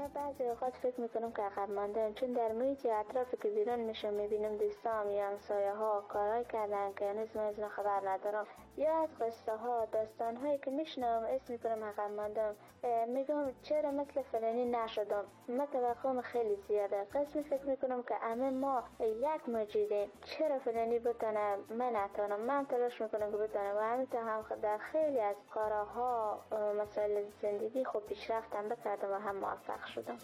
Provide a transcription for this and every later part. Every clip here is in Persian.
من بعضی اوقات فکر میکنم که عقب ماندم، چون در محیط اطرافی که بیرون میشم میبینم دوستام یا همسایه ها کارهای کردن که هنوز من از اون خبر ندارم، یا از قصه ها داستان هایی که میشنم اسم میکنم عقب ماندم. میگم چرا مثل فلانی نشدم. من توقعم خیلی زیاده. قسمی فکر میکنم که همه ما یک موجودیم، چرا فلانی بتونه من نتونم. من تلاش میکنم که بتونم و همینطور هم در خیلی از کارها مسائل زندگی خوب پیشرفتم بکردم و هم موفق شدم.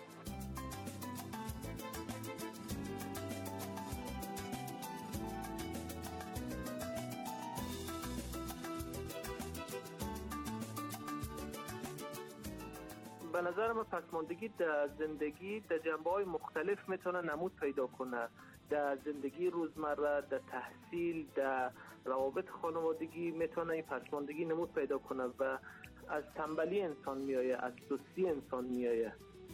به نظر من پسماندگی در زندگی در جنبه‌های مختلف میتونه نمود پیدا کنه. در زندگی روزمره، در تحصیل، در روابط خانوادگی میتونه این پسماندگی نمود پیدا کنه و از تنبلی انسان میآیه، از سستی انسان میآیه.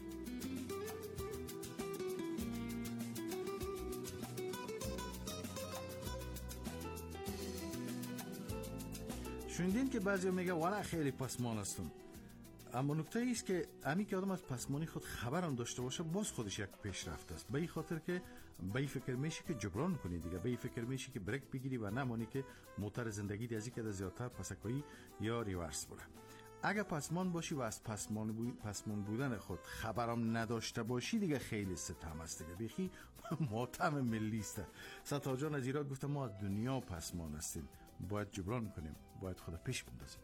شنیدین که بعضی میگه والا خیلی پسمان هستم، اما نکته ایست که همین که آدم از پسمانی خود خبر هم داشته باشه باز خودش یک پیشرفت است. به این خاطر که به این فکر میشی که جبران کنی دیگه، به این فکر میشی که بریک بگیری و نمانی که موتور زندگی دیگه که زیادتر پسکایی یا ریورس بره. اگه پسمان باشی و از پسمان بودن خود خبرم نداشته باشی دیگه خیلی ستم است دیگه، بیخی ماتم ملی است. ستا جان از ایران گفته ما از دنیا پسمان هستیم، باید جبران کنیم، باید خود پیش بندازیم.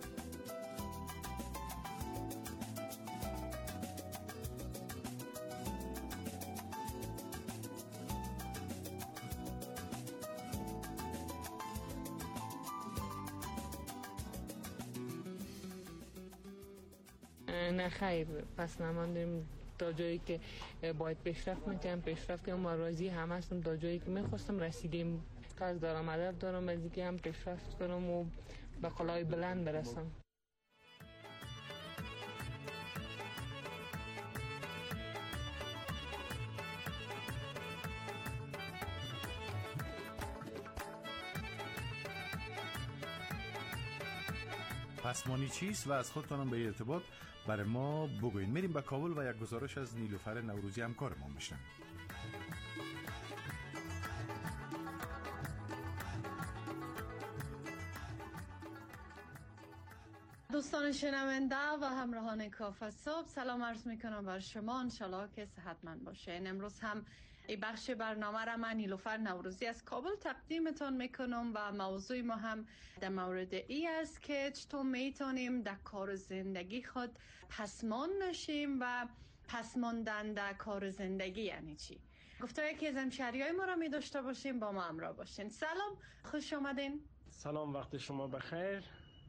نه خیر، پس نماندیم تا جایی که باید پیشرفت میکنم پیشرفت کنم و راضی هم هستم. تا جایی که میخواستم رسیدیم. قصد دارم، هدف دارم از اینکه هم پیشرفت کنم و به قله‌های بلند برسم. پسمانی چیست و از خودتانم به ارتباط برای ما بگوین. میریم به کابل و یک گزارش از نیلوفر نوروزی همکار ما میشنم. دوستان شنونده و همراهان کافه صبح، سلام عرض میکنم بر شما. انشالله که صحتمند باشین. امروز هم این بخش برنامه را من نیلوفر نوروزی از کابل تقدیمتان میکنم و موضوع ما هم در مورد ای است که چطور میتونیم در کار زندگی خود پسمان نشیم و پسماندن در کار زندگی یعنی چی. گفتار یکی از همشهریای ما را می داشته باشیم، با ما همراه باشین. سلام، خوش آمدین. سلام، وقت شما بخیر.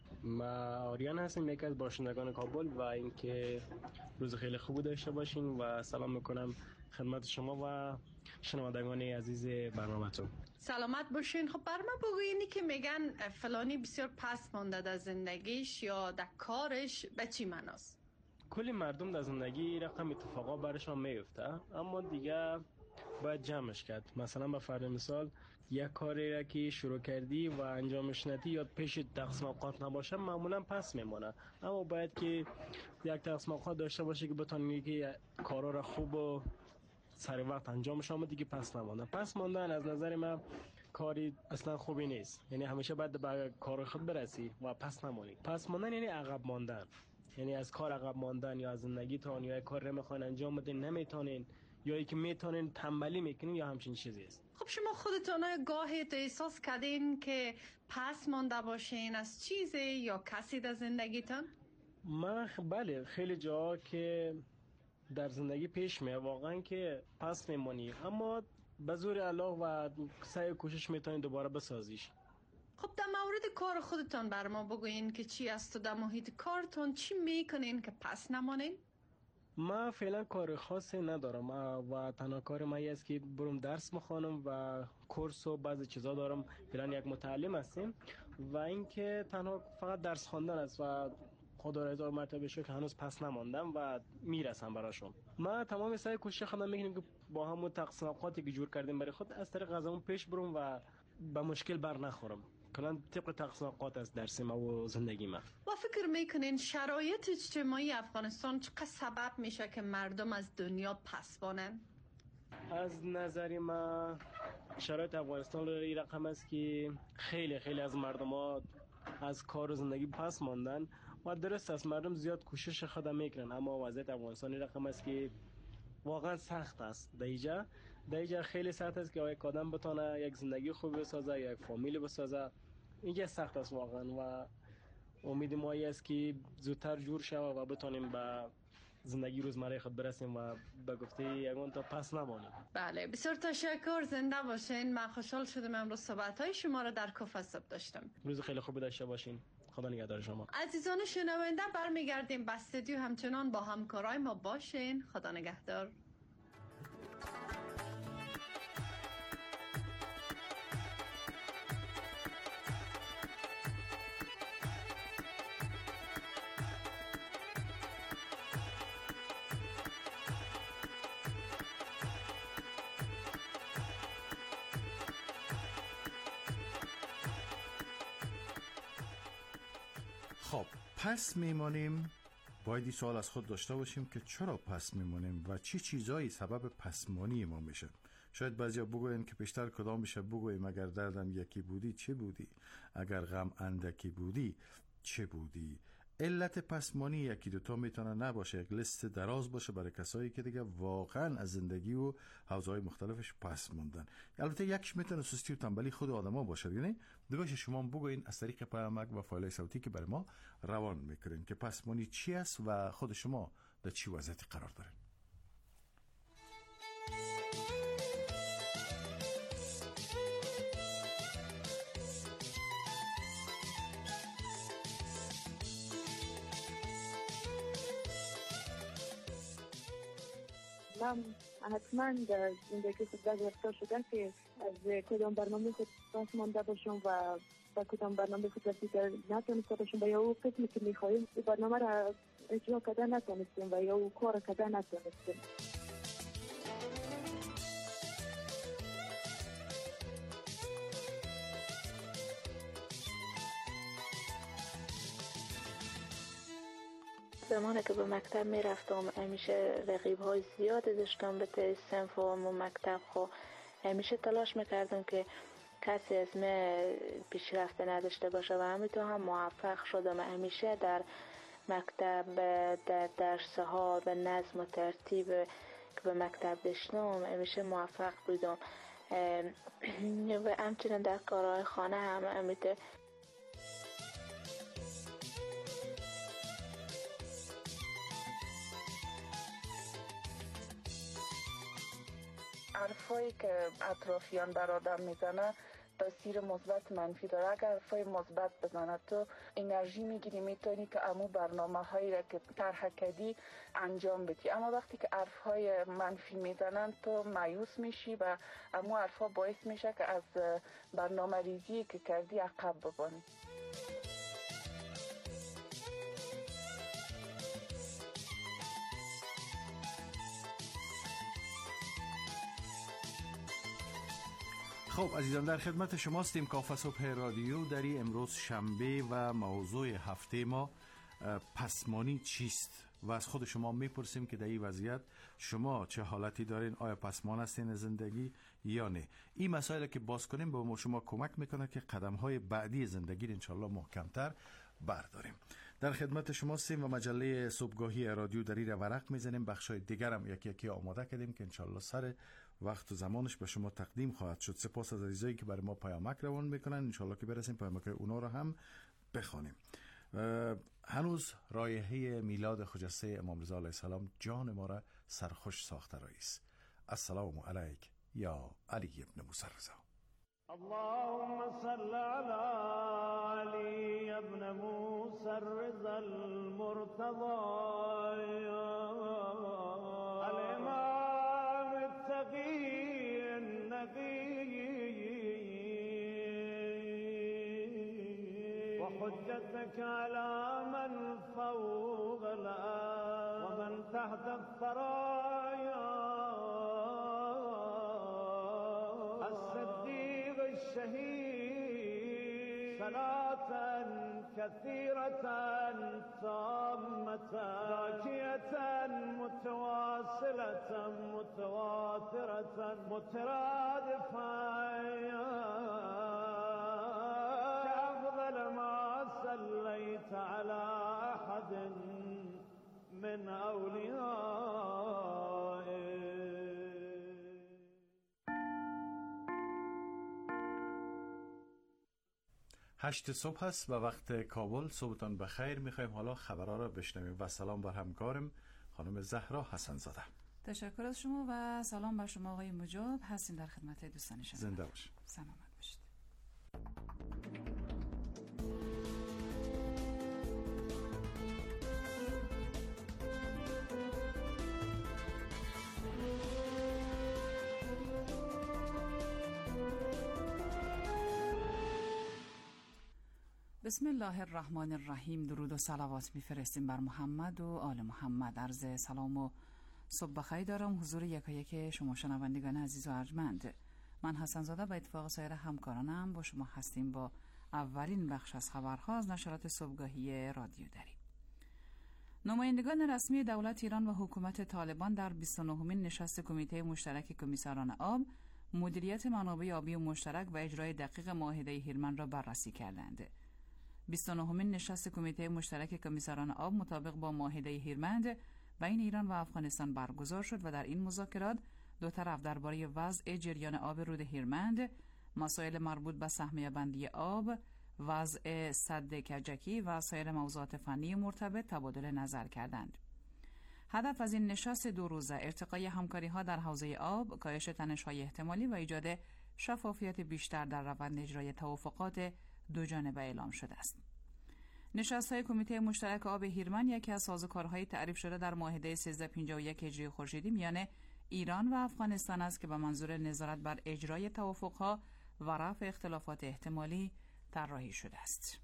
ما آریان هستیم، یکی از باشندگان کابل و اینکه روز خیلی خوب داشته باشین و سلام میکنم خدمت شما و شنوندگان عزیز برنامه‌تون. سلامت باشین. خب بر ما بگوینی که میگن فلانی بسیار پس مانده در زندگیش یا در کارش، به چی معناست؟ کلی مردم در زندگی رقم اتفاقا برشان میفته، اما دیگه باید جمعش کرد. مثلا به فرض مثال یک کاری را که شروع کردی و انجامش ندی یا پیش تقسیم اوقات نباشه معمولا پس میمونه، اما باید که یک تقسیم اوقات داشته باشه که بتونی که کارا را خوب و سر وقت انجامش آمد دیگه پس نمانده. پس ماندن از نظر من کاری اصلا خوبی نیست. یعنی همیشه باید به کار خود برسی و پس نمانی. پس ماندن یعنی عقب ماندن، یعنی از کار عقب ماندن یا از زندگیتون یا کار رو میخواین انجام بدین نمیتونین یا اینکه میتونین تنبلی میکنین یا همچین چیزی است. خب شما خودتون گاهی احساس کردین که پس مانده باشین از چیزی یا کسی در زندگیتون؟ من بله، خیلی جاها که در زندگی پیش میاد واقعا که پس میمونی، اما به زور الله و سعی و کوشش میتونین دوباره بسازیش. خب در مورد کار خودتون بر ما بگوین که چی است و در محیط کارتون چی میکنین که پس نمانین؟ من فعلا کار خاصی ندارم و تنها کار من است که برم درس بخونم و کورس و بعضی چیزا دارم. فعلا یک متعلم هستم و اینکه تنها فقط درس خواندن است و خدا را هزار مرتبه شکر هنوز پس نماندم و میرسم براشون. ما تمام سعی کوشش خودم میکنیم که با همون تقسیم اوقاتی که جور کردیم برای خود از طریق از اون پیش برم و به مشکل بر نخورم. کلا طبق تقاضات است در سینما و زندگی من. و فکر میکنین شرایط اجتماعی افغانستان چقدر سبب میشه که مردم از دنیا پسبانن؟ از نظر من شرایط افغانستان این رقم است که خیلی از مردم ها از کار و زندگی پس ماندن و درست است مردم زیاد کوشش خود میکنن، اما وضعیت افغانستان این رقم است که واقعا سخت است. دیجا خیلی سخت است که یک آدم بتونه یک زندگی خوب بسازه یا یک فامیل بسازه. اینجا سخت است واقعا و امید ما است که زودتر جور شود و بتونیم به زندگی روزمره خود برسیم و به گفته یگان تا پس نمانیم. بله، بسیار تشکر، زنده باشین. من خوشحال شدم امروز صحبت‌های شما را در کافه صبح داشتم. روز خیلی خوب داشته باشین. خدا نگهدار شما. عزیزان شنونده، برمیگردیم به استودیو، همچنان با همکارای ما باشین. خدا نگهدار. خب پس میمانیم. باید این سوال از خود داشته باشیم که چرا پس میمانیم و چی چیزایی سبب پسمانی ما میشه. شاید بعضیا بگوین که پیشتر کدام میشه بگویم اگر دردم یکی بودی چه بودی، اگر غم اندکی بودی چه بودی. علت پسمانی یکی دوتا میتونه نباشه، یک لیست دراز باشه برای کسایی که دیگه واقعا از زندگی و حوزه‌های مختلفش پس موندن. البته یکیش میتونه سستی و تنبلی خود آدما باشه، یعنی دیگه شما بگوین از طریق پیامک و فایل صوتی که برای ما روان میکنین که پسمانی چی است و خود شما در چی وضعیتی قرار دارین. من حتما در زندگی خود گرفتار شده که از کدام برنامه خود پس مانده باشم و با کدام برنامه خود دیگر نتونسته باشم و یا او قسمی که میخواهیم برنامه را اجرا کرده نتونستیم و یا او کار کرده نتونستیم. زمانی که به مکتب می رفتم همیشه رقیب های زیاد داشتم به صنف و مکتب. خب همیشه تلاش میکردم که کسی از من پیشرفته نداشته باشه و همینطور هم موفق شدم. همیشه در مکتب در درس ها به نظم و ترتیب که به مکتب داشتم همیشه موفق بودم و همچنین در کارهای خانه هم همینطور. حرفایی که اطرافیان بر آدم میزنه تاثیر مثبت منفی داره. اگر حرفای مثبت بزنه تو انرژی میگیری، میتونی که امو برنامه هایی را که طرح کردی انجام بدی. اما وقتی که حرفای منفی میزنن تو مایوس میشی و امو حرفا باعث میشه که از برنامه ریزی که کردی عقب بمانی. خب عزیزان، در خدمت شما هستیم. کافه صبح رادیو داری امروز شنبه و موضوع هفته ما پسمانی چیست و از خود شما میپرسیم که در این وضعیت شما چه حالتی دارین، آیا پسمان هستین زندگی یا نه. این مسائل که باز کنیم به شما کمک میکنه که قدم های بعدی زندگی انشالله محکمتر برداریم. در خدمت شما هستیم و مجله صبحگاهی رادیو داری را ورق میزنیم. بخشای دیگر هم یکی یکی آماده کردیم که انشالله سر وقت و زمانش به شما تقدیم خواهد شد. سپاس از عزیزایی که برای ما پیامک روان میکنن، انشالله که برسیم پیامک اونا رو هم بخوانیم. هنوز رایحه میلاد خجسته امام رضا علیه السلام جان ما را سرخوش ساخته رئیس. السلام علیک یا علی ابن موسی رضا. اللهم صل على علي ابن موسى الرضا المرتضى الإمام التقي النقي وحجتك على من فوق الأرض ومن تحت الثرايا الشهيد صلاة كثيرة تامة زاكية متواصلة متواترة مترادفة كأفضل ما صليت على أحد من أوليائك. 8 صبح است و وقت کابل. صبحتان بخیر. میخوایم حالا خبرها را بشنویم و سلام بر همکارم خانم زهرا حسن زاده. تشکر از شما و سلام بر شما آقای مجاب. هستیم در خدمت دوستان شما. زنده باشید. سلامت باشید. بسم الله الرحمن الرحیم. درود و صلوات میفرستیم بر محمد و آل محمد. عرض سلام و صبح بخیر دارم حضور یکایک شما شنوندگان عزیز و ارجمند. من حسن زاده به اتفاق سایر همکارانم با شما هستیم با اولین بخش از خبرها از نشرات صبحگاهی رادیو دری. نمایندگان رسمی دولت ایران و حکومت طالبان در 29مین نشست کمیته مشترک کمیسران آب، مدیریت منابع آبی مشترک و اجرای دقیق معاهده هیرمند را بررسی کردند. 29مین نشست کمیته مشترک کمیسران آب مطابق با معاهده هیرمند بین ایران و افغانستان برگزار شد و در این مذاکرات دو طرف درباره وضع جریان آب رود هیرمند، مسائل مربوط به سهمیه بندی آب، وضع سد کجکی و سایر موضوعات فنی مرتبط تبادل نظر کردند. هدف از این نشست 2 روزه ارتقای همکاری‌ها در حوزه آب، کاهش تنش‌های احتمالی و ایجاد شفافیت بیشتر در روند اجرای توافقات دو جانبه اعلام شده است. نشست‌های کمیته مشترک آب هیرمند یکی از سازوکارهای تعریف شده در معاهده 1351 هجری خورشیدی میان ایران و افغانستان است که به منظور نظارت بر اجرای توافق‌ها و رفع اختلافات احتمالی طراحی شده است.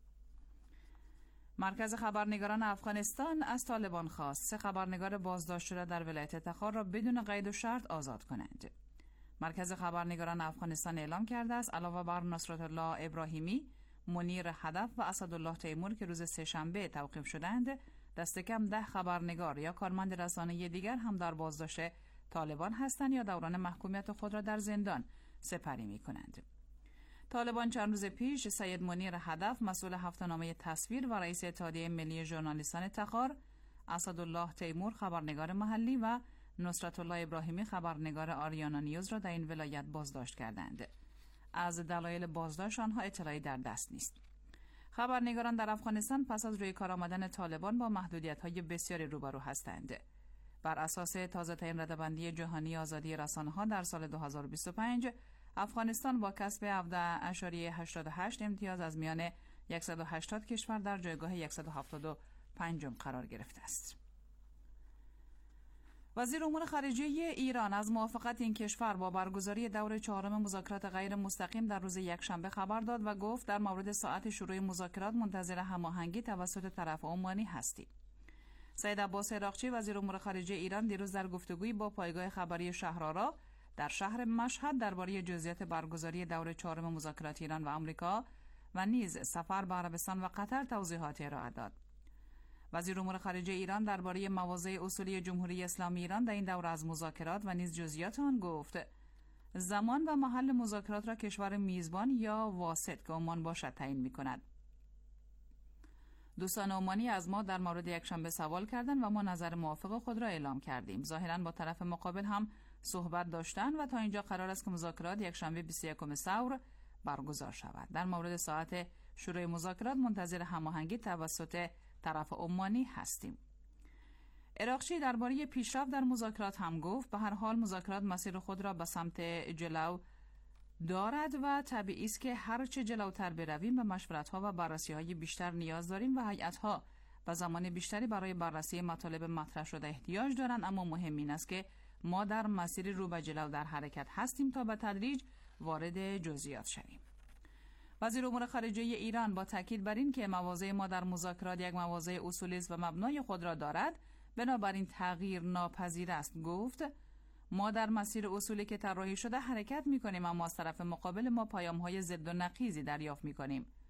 مرکز خبرنگاران افغانستان از طالبان خواست 3 خبرنگار بازداشت شده در ولایت تخار را بدون قید و شرط آزاد کنند. مرکز خبرنگاران افغانستان اعلام کرده است علاوه بر نصرت الله ابراهیمی، منیر هدف و اسدالله تیمور که روز سه‌شنبه توقیف شدند، دست کم 10 خبرنگار یا کارمند رسانه‌ای دیگر هم در بازداشت طالبان هستند یا دوران محکومیت خود را در زندان سپری می‌کنند. طالبان چند روز پیش سید منیر هدف مسئول هفته‌نامه تصویر و رئیس اتحادیه ملی ژورنالیستان تخار، اسدالله تیمور خبرنگار محلی و نصرت الله ابراهیمی خبرنگار آریانا نیوز را در این ولایت بازداشت کردند. از دلایل بازداشت آنها اطلاعی در دست نیست. خبرنگاران در افغانستان پس از روی کار آمدن طالبان با محدودیت‌های بسیاری روبرو هستند. بر اساس تازه‌ترین رده‌بندی جهانی آزادی رسانه‌ها در سال 2025 افغانستان با کسب 17.88 امتیاز از میان 180 کشور در جایگاه 175 قرار گرفته است. وزیر امور خارجه ایران از موافقت این کشور با برگزاری دور 4 مذاکرات غیر مستقیم در روز یکشنبه خبر داد و گفت در مورد ساعت شروع مذاکرات منتظر هماهنگی توسط طرف عمانی هستیم. سید عباس عراقچی وزیر امور خارجه ایران دیروز در گفتگویی با پایگاه خبری شهرآرا در شهر مشهد درباره جزئیات برگزاری دور 4 مذاکرات ایران و آمریکا و نیز سفر به عربستان و قطر توضیحات ارائه داد. وزیر امور خارجه ایران درباره مواضع اصولی جمهوری اسلامی ایران در این دوره از مذاکرات و نیز جزئیات آن گفت: زمان و محل مذاکرات را کشور میزبان یا واسط که عمان باشد تعیین می‌کند. دوستان عمانی از ما در مورد یکشنبه سوال کردند و ما نظر موافق خود را اعلام کردیم. ظاهراً با طرف مقابل هم صحبت داشتند و تا اینجا قرار است که مذاکرات یکشنبه 21 ثور برگزار شود. در مورد ساعت شروع مذاکرات منتظر هماهنگی توسط طرف عمانی هستیم. عراقچی درباره پیشرفت در مذاکرات هم گفت به هر حال مذاکرات مسیر خود را به سمت جلو دارد و طبیعی است که هر چه جلوتر برویم به مشورت‌ها و بررسی‌های بیشتر نیاز داریم و هیئت‌ها به زمان بیشتری برای بررسی مطالب مطرح شده احتیاج دارند، اما مهم این است که ما در مسیر رو به جلو در حرکت هستیم تا به تدریج وارد جزئیات شویم. وزیر امور خارجه ایران با تاکید بر این که مواضع ما در مذاکرات یک مواضع اصولی است و مبنای خود را دارد، بنابراین تغییر ناپذیر است، گفت ما در مسیر اصولی که طراحی شده حرکت می‌کنیم، اما از طرف مقابل ما پیام‌های ضد و نقیضی دریافت می‌کنیم.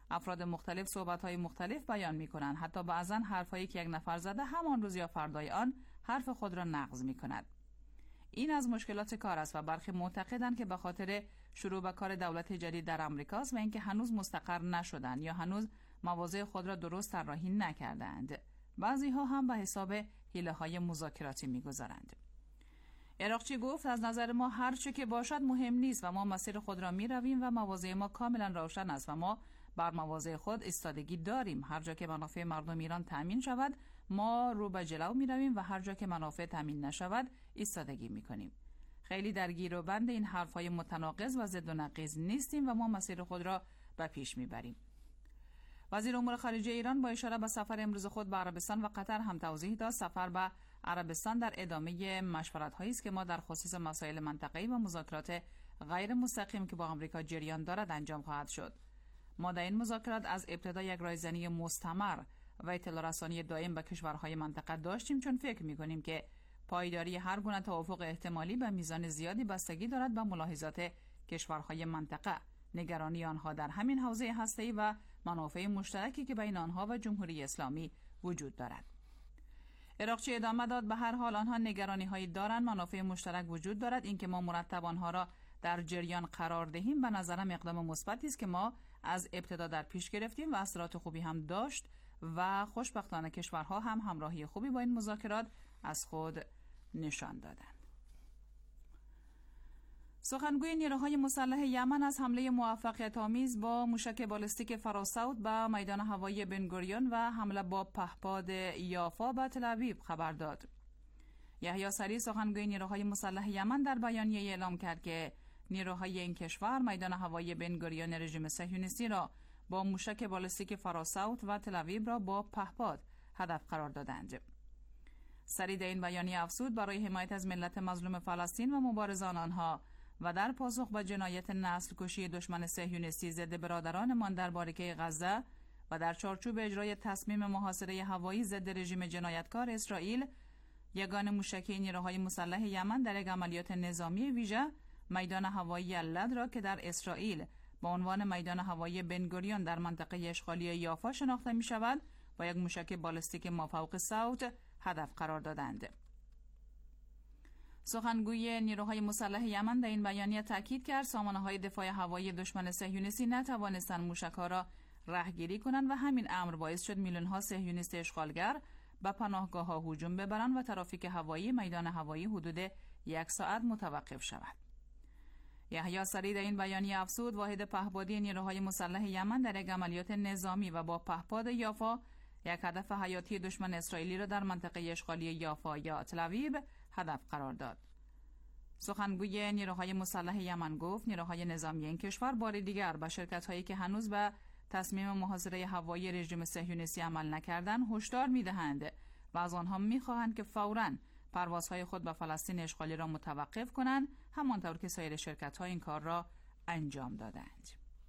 افراد مختلف صحبت‌های مختلف بیان می‌کنند. حتی بعضاً حرفایی که یک نفر زده همان روز یا فردای آن حرف خود را نقض می‌کند. این از مشکلات کار است و برخی معتقدند که به خاطر شروع به کار دولت جدید در آمریکاست و اینکه هنوز مستقر نشدند یا هنوز مواضع خود را درست طراحی نکردند. بعضی‌ها هم به حساب حیله‌های مذاکراتی می‌گذارند. عراقچی گفت از نظر ما هر چه که باشد مهم نیست و ما مسیر خود را می‌رویم و مواضع ما کاملا روشن است و ما بر مواضع خود ایستادگی داریم. هر جا که منافع مردم ایران تامین شود ما رو به جلو می‌رویم و هر جا که منافع تامین نشود ایستادگی می‌کنیم. خیلی درگیر و بند این حرف‌های متناقض و ضد و نقیض نیستیم و ما مسیر خود را به پیش می‌بریم. وزیر امور خارجه ایران با اشاره به سفر امروز خود به عربستان و قطر هم توضیح داد سفر به عربستان در ادامه مشورت‌هایی است که ما در خصوص مسائل منطقه‌ای و مذاکرات غیر مستقیم که با آمریکا جریان دارد انجام خواهد شد. ما در این مذاکرات از ابتدا یک رایزنی مستمر و اطلاع رسانی دائم به کشورهای منطقه داشتیم، چون فکر می‌کنیم که پایداری هر گونه توافق احتمالی به میزان زیادی بستگی دارد به ملاحظات کشورهای منطقه، نگرانی آنها در همین حوزه هسته‌ای و منافع مشترکی که بین آنها و جمهوری اسلامی وجود دارد. عراقچی ادامه داد به هر حال آنها نگرانی‌هایی دارند، منافع مشترک وجود دارد. اینکه ما مرتب آنها را در جریان قرار دهیم به نظرم اقدام مثبتی است که ما از ابتدا در پیش گرفتیم و اثرات خوبی هم داشت و خوشبختانه کشورها هم همراهی خوبی با این مذاکرات از خود نشان دادند. سخنگوی نیروهای مسلح یمن از حمله موفقیت‌آمیز با موشک بالستیک فراسود به میدان هوایی بنگوریون و حمله با پهپاد یافا به تل‌آویو خبر داد. یحیی سری سخنگوی نیروهای مسلح یمن در بیانیه اعلام کرد که نیروهای این کشور میدان هوایی بنگوریون رژیم صهیونیستی را با موشک بالستیک فراسود و تل‌آویو را با پهپاد هدف قرار دادند. سری در این بیانیه افزود برای حمایت از ملت مظلوم فلسطین و مبارزان آنها و در پاسخ به جنایت نسل کشی دشمن صهیونیستی ضد برادرانمان در باریکه غزه و در چارچوب اجرای تصمیم محاصره هوایی ضد رژیم جنایتکار اسرائیل، یگان موشکی نیروهای مسلح یمن در یک عملیات نظامی ویژه میدان هوایی اللد را که در اسرائیل با عنوان میدان هوایی بنگوریون در منطقه اشغالی یافا شناخته می شود با یک موشک بالستیک مافوق صوت هدف قرار دادند. سخنگوی نیروهای مسلح یمن در این بیانیه تاکید کرد سامانه‌های دفاع هوایی دشمن صهیونیستی نتوانستند موشک‌ها را رهگیری کنند و همین امر باعث شد میلیون‌ها صهیونیست اشغالگر به پناهگاه‌ها هجوم ببرند و ترافیک هوایی میدان هوایی حدود 1 ساعت متوقف شود. یحیی سری در این بیانیه افزود واحد پهپادی نیروهای مسلح یمن در یک عملیات نظامی و با پهپاد یافا یک هدف حیاتی دشمن اسرائیلی را در منطقه اشغالی یافا یا تل‌آویو هدف قرار داد. سخنگوی نیروهای مسلح یمن گفت نیروهای نظامی این کشور بار دیگر به شرکت‌هایی که هنوز به تصمیم محاصره هوایی رژیم صهیونیستی عمل نکردند هشدار می‌دهند و از آنها می‌خواهند که فوراً پروازهای خود به فلسطین اشغالی را متوقف کنند، همانطور که سایر شرکت‌ها این کار را انجام دادند.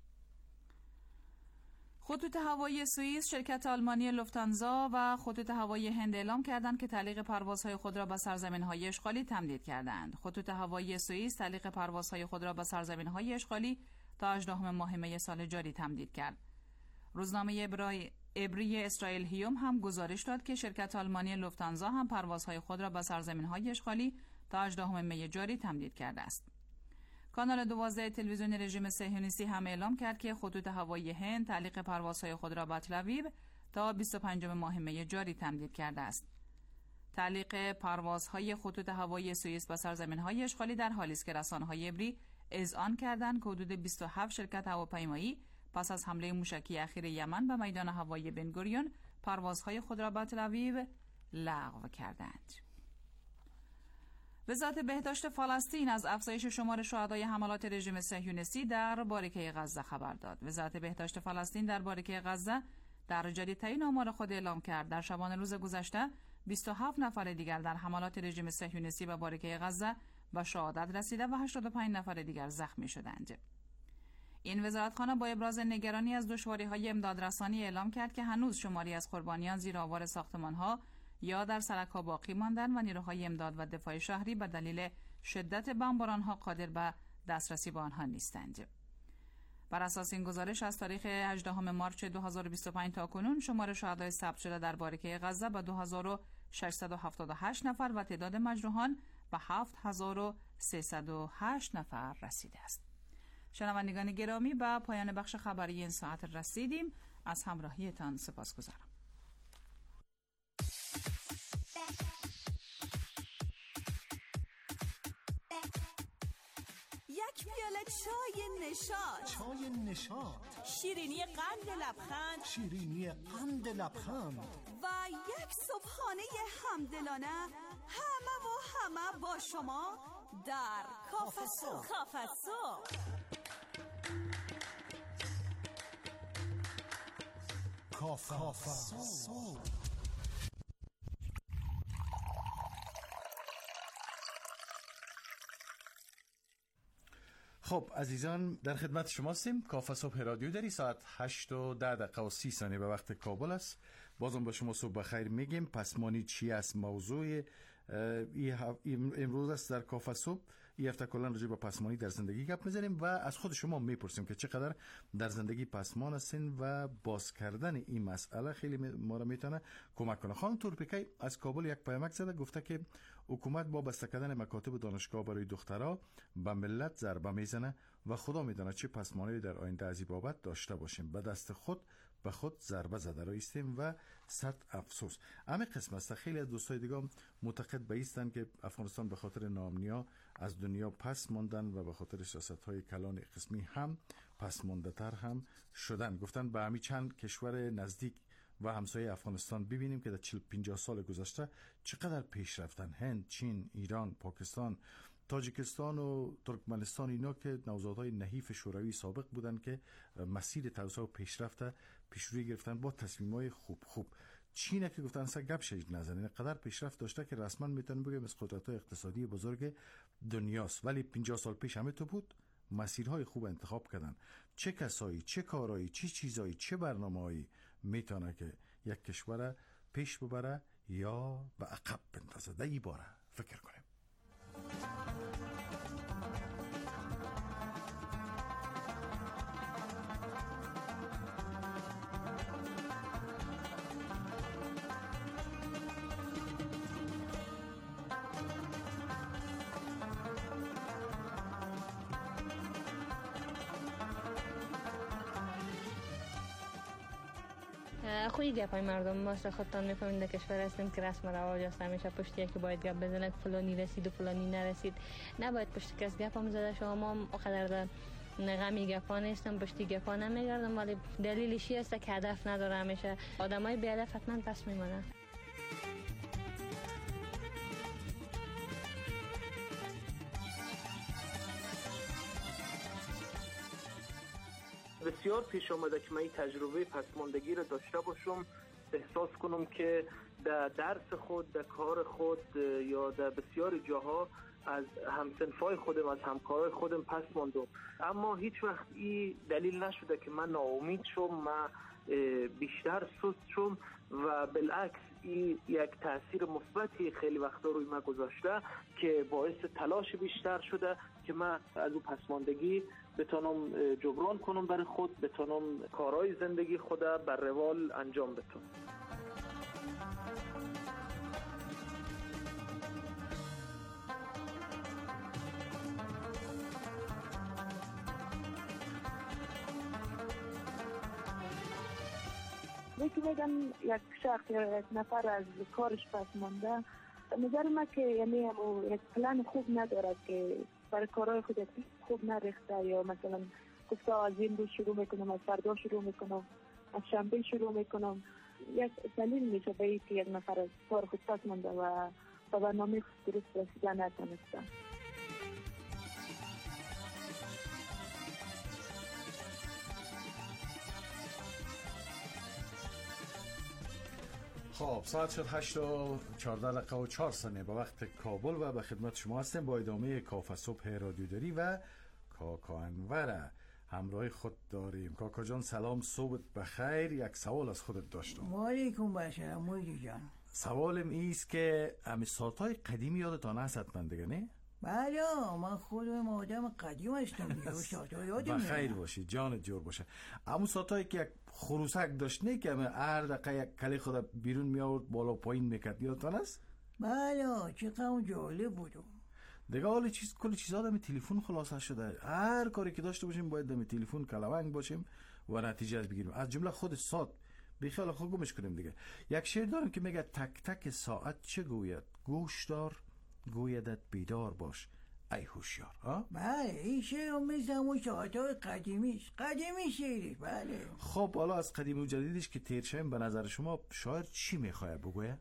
خطوط هوایی سوئیس، شرکت آلمانی لوفتانزا و خطوط هوایی هند اعلام کردند که تعلیق پروازهای خود را به سرزمین‌های اشغالی تمدید کردند. خطوط هوایی سوئیس تعلیق پروازهای خود را به سرزمین‌های اشغالی تا 18 ماه می سال جاری تمدید کرد. روزنامه عبری اسرائیل هیوم هم گزارش داد که شرکت آلمانی لوفتانزا هم پروازهای خود را به سرزمین‌های اشغالی تا 18 می جاری تمدید کرده است. کانال 12 تلویزیون رژیم صهیونیستی هم اعلام کرد که خطوط هوایی هند تعلیق پروازهای خود را به تل‌آویو تا 25 ماه می جاری تمدید کرده است. تعلیق پروازهای خطوط هوایی سوئیس به سرزمین‌های اشغالی در حالی است که رسانه‌های عبری اذعان کردند که حدود 27 شرکت هواپیمایی پس از حمله موشکی اخیر یمن به میدان هوایی بنگوریون پروازهای خود را به تل‌آویو لغو کردند. وزارت بهداشت فلسطین از افزایش شمار شهدای حملات رژیم صهیونیستی در باریکه غزه خبر داد. وزارت بهداشت فلسطین در باریکه غزه در جدیدترین آمار خود اعلام کرد در شبانه روز گذشته 27 نفر دیگر در حملات رژیم صهیونیستی به باریکه غزه به شهادت رسیده و 85 نفر دیگر زخمی شدند. این وزارتخانه با ابراز نگرانی از دشواری‌های امدادرسانی اعلام کرد که هنوز شماری از قربانیان زیر آوار ساختمان‌ها یا در سرک‌ها باقی ماندند و نیروهای امداد و دفاع شهری به دلیل شدت بمباران‌ها قادر به دسترسی به آنها نیستند. بر اساس این گزارش از تاریخ 18 مارس 2025 تا کنون شمار شهدای ثبت شده در باریکه غزه به 2678 نفر و تعداد مجروحان به 7308 نفر رسیده است. شنوندگان گرامی، به پایان بخش خبری این ساعت رسیدیم. از همراهیتان سپاسگزارم. یک پیاله چای نشاط. چای نشاط. شیرینی قند لبخند. شیرینی قند لبخند. و یک صبحانه همدلانه همه با شما در کافه صبح. کافه صبح. کافه صبح. خب عزیزان، در خدمت شما هستیم. کافه صبح رادیو داری، ساعت 8:10 به وقت کابل است. بازم با شما صبح بخیر میگیم. پسمانی چی است؟ موضوع امروز است در کافه صبح. این هفته کلا راجع به پسمانی در زندگی گپ میزنیم و از خود شما میپرسیم که چقدر در زندگی پسمان هستین و باز کردن این مسئله خیلی ما را میتونه کمک کنه. خانم تورپیکی از کابل یک پیامک زده، گفته که حکومت با بسته کردن مکاتب دانشگاه برای دخترها به ملت ضربه میزنه و خدا میدونه چه پسمانی در آینده از این بابت داشته باشیم. به دست خود به خود ضربه زده رایستیم و صد افسوس. همه قسم است. خیلی از دوستای دیگه معتقد به ایستن که افغانستان به خاطر ناامنیا از دنیا پس ماندن و به خاطر سیاست‌های کلان قسمی هم پس مانده تر هم شدن. گفتن به همین چند کشور نزدیک و همسایه افغانستان ببینیم که در 40-50 سال گذشته چقدر پیش رفتن. هند، چین، ایران، پاکستان، تاجیکستان و ترکمنستان، اینا که نوزادهای نحیف شوروی سابق بودن که مسیر توسعه و پیشرفت پیشروی گرفتن با تصمیم‌های خوب. چین که گفتن اصلا گپ شید نزنین، اینقدر پیشرفت داشته که رسما میتونن بگیم از قدرت‌های اقتصادی بزرگ دنیاست. ولی 50 سال پیش همه تو بود. مسیرهای خوب انتخاب کردن. چه کسایی، چه کارایی، چه چیزایی، چه برنامه‌ای میتونه که یک کشور پیش ببره یا به عقب بندازه. در این باره فکر کنیم. خوی گپای مردم ماست. خودتان میفهمید در کشور هستیم که رسم و رواج است، همیشه پشت یکی باید گپ بزنه که فلانی رسید و فلانی نرسید. نباید پشت کس گپ هم زده. شما هم اقدر غمی گپا نیستم، پشتی گپا نمیگردم، ولی دلیلش این است که هدف نداره. همیشه آدمای بی هدف حتما پس میمونن. بسیار پیش آمده که من این تجربه پسماندگی را داشته باشم، احساس کنم که در درس خود، در کار خود یا در بسیار جاها از همسنفای خودم، از همکارای خودم پس ماندم. اما هیچ وقت این دلیل نشده که من ناامید شم، من بیشتر سست شم و بالعکس این یک تاثیر مثبتی خیلی وقتا روی من گذاشته که باعث تلاش بیشتر شده که من از اون پسماندگی بتونم جبران کنم برای خود، بتونم کارهای زندگی خودم بر روال انجام بدم. یکی میگم یک شخص یا یک نفر از کارش پس مانده، نظر من که یعنی یک پلان خوب نداره که برای کارهای خود خوب نریخته، یا مثلا گفته از این روز شروع میکنم، از فردا شروع میکنم، از شنبه شروع میکنم. یک دلیل میشه به این که یک نفر از کار خود پس مانده و به برنامه درست رسیده نتونسته. خب ساعت شد 8:14 به وقت کابل و به خدمت شما هستیم با ادامه کافه صبح رادیو داری و کاکا انور همراه خود داریم. کاکا جان سلام، صبح بخیر. یک سوال از خودت داشتم. وعلیکم بسلام موجی جان. سوالم ایست که همه ساعتهای قدیمی یادتان هست حتما دیگه نه؟ بله من خودم آدم قدیم هستم و خیر باشی جانت جور باشه. اما ساعتایی که یک خروسک داشت نه که هر دقیقه یک کلی خود بیرون می آورد بالا پایین میکرد، یادتان است؟ بله چقدر جالب بود. دیگه حالا کل چیزا دم تلفن خلاصه شده. هر کاری که داشته باشیم باید دم تلفن کلونگ باشیم و نتیجه از بگیریم. از جمله خود ساعت بیخیال خود گمش کنیم دیگه. یک شعر دارم که میگه تک تک ساعت چه گوید، گوش دار گویدت بیدار باش ای هوشیار. بله این شعر هم مثل همون ساعت‌های قدیمی شعری. بله خب حالا از قدیم و جدیدش که تیر شویم، به نظر شما شاعر چی میخواه بگویه؟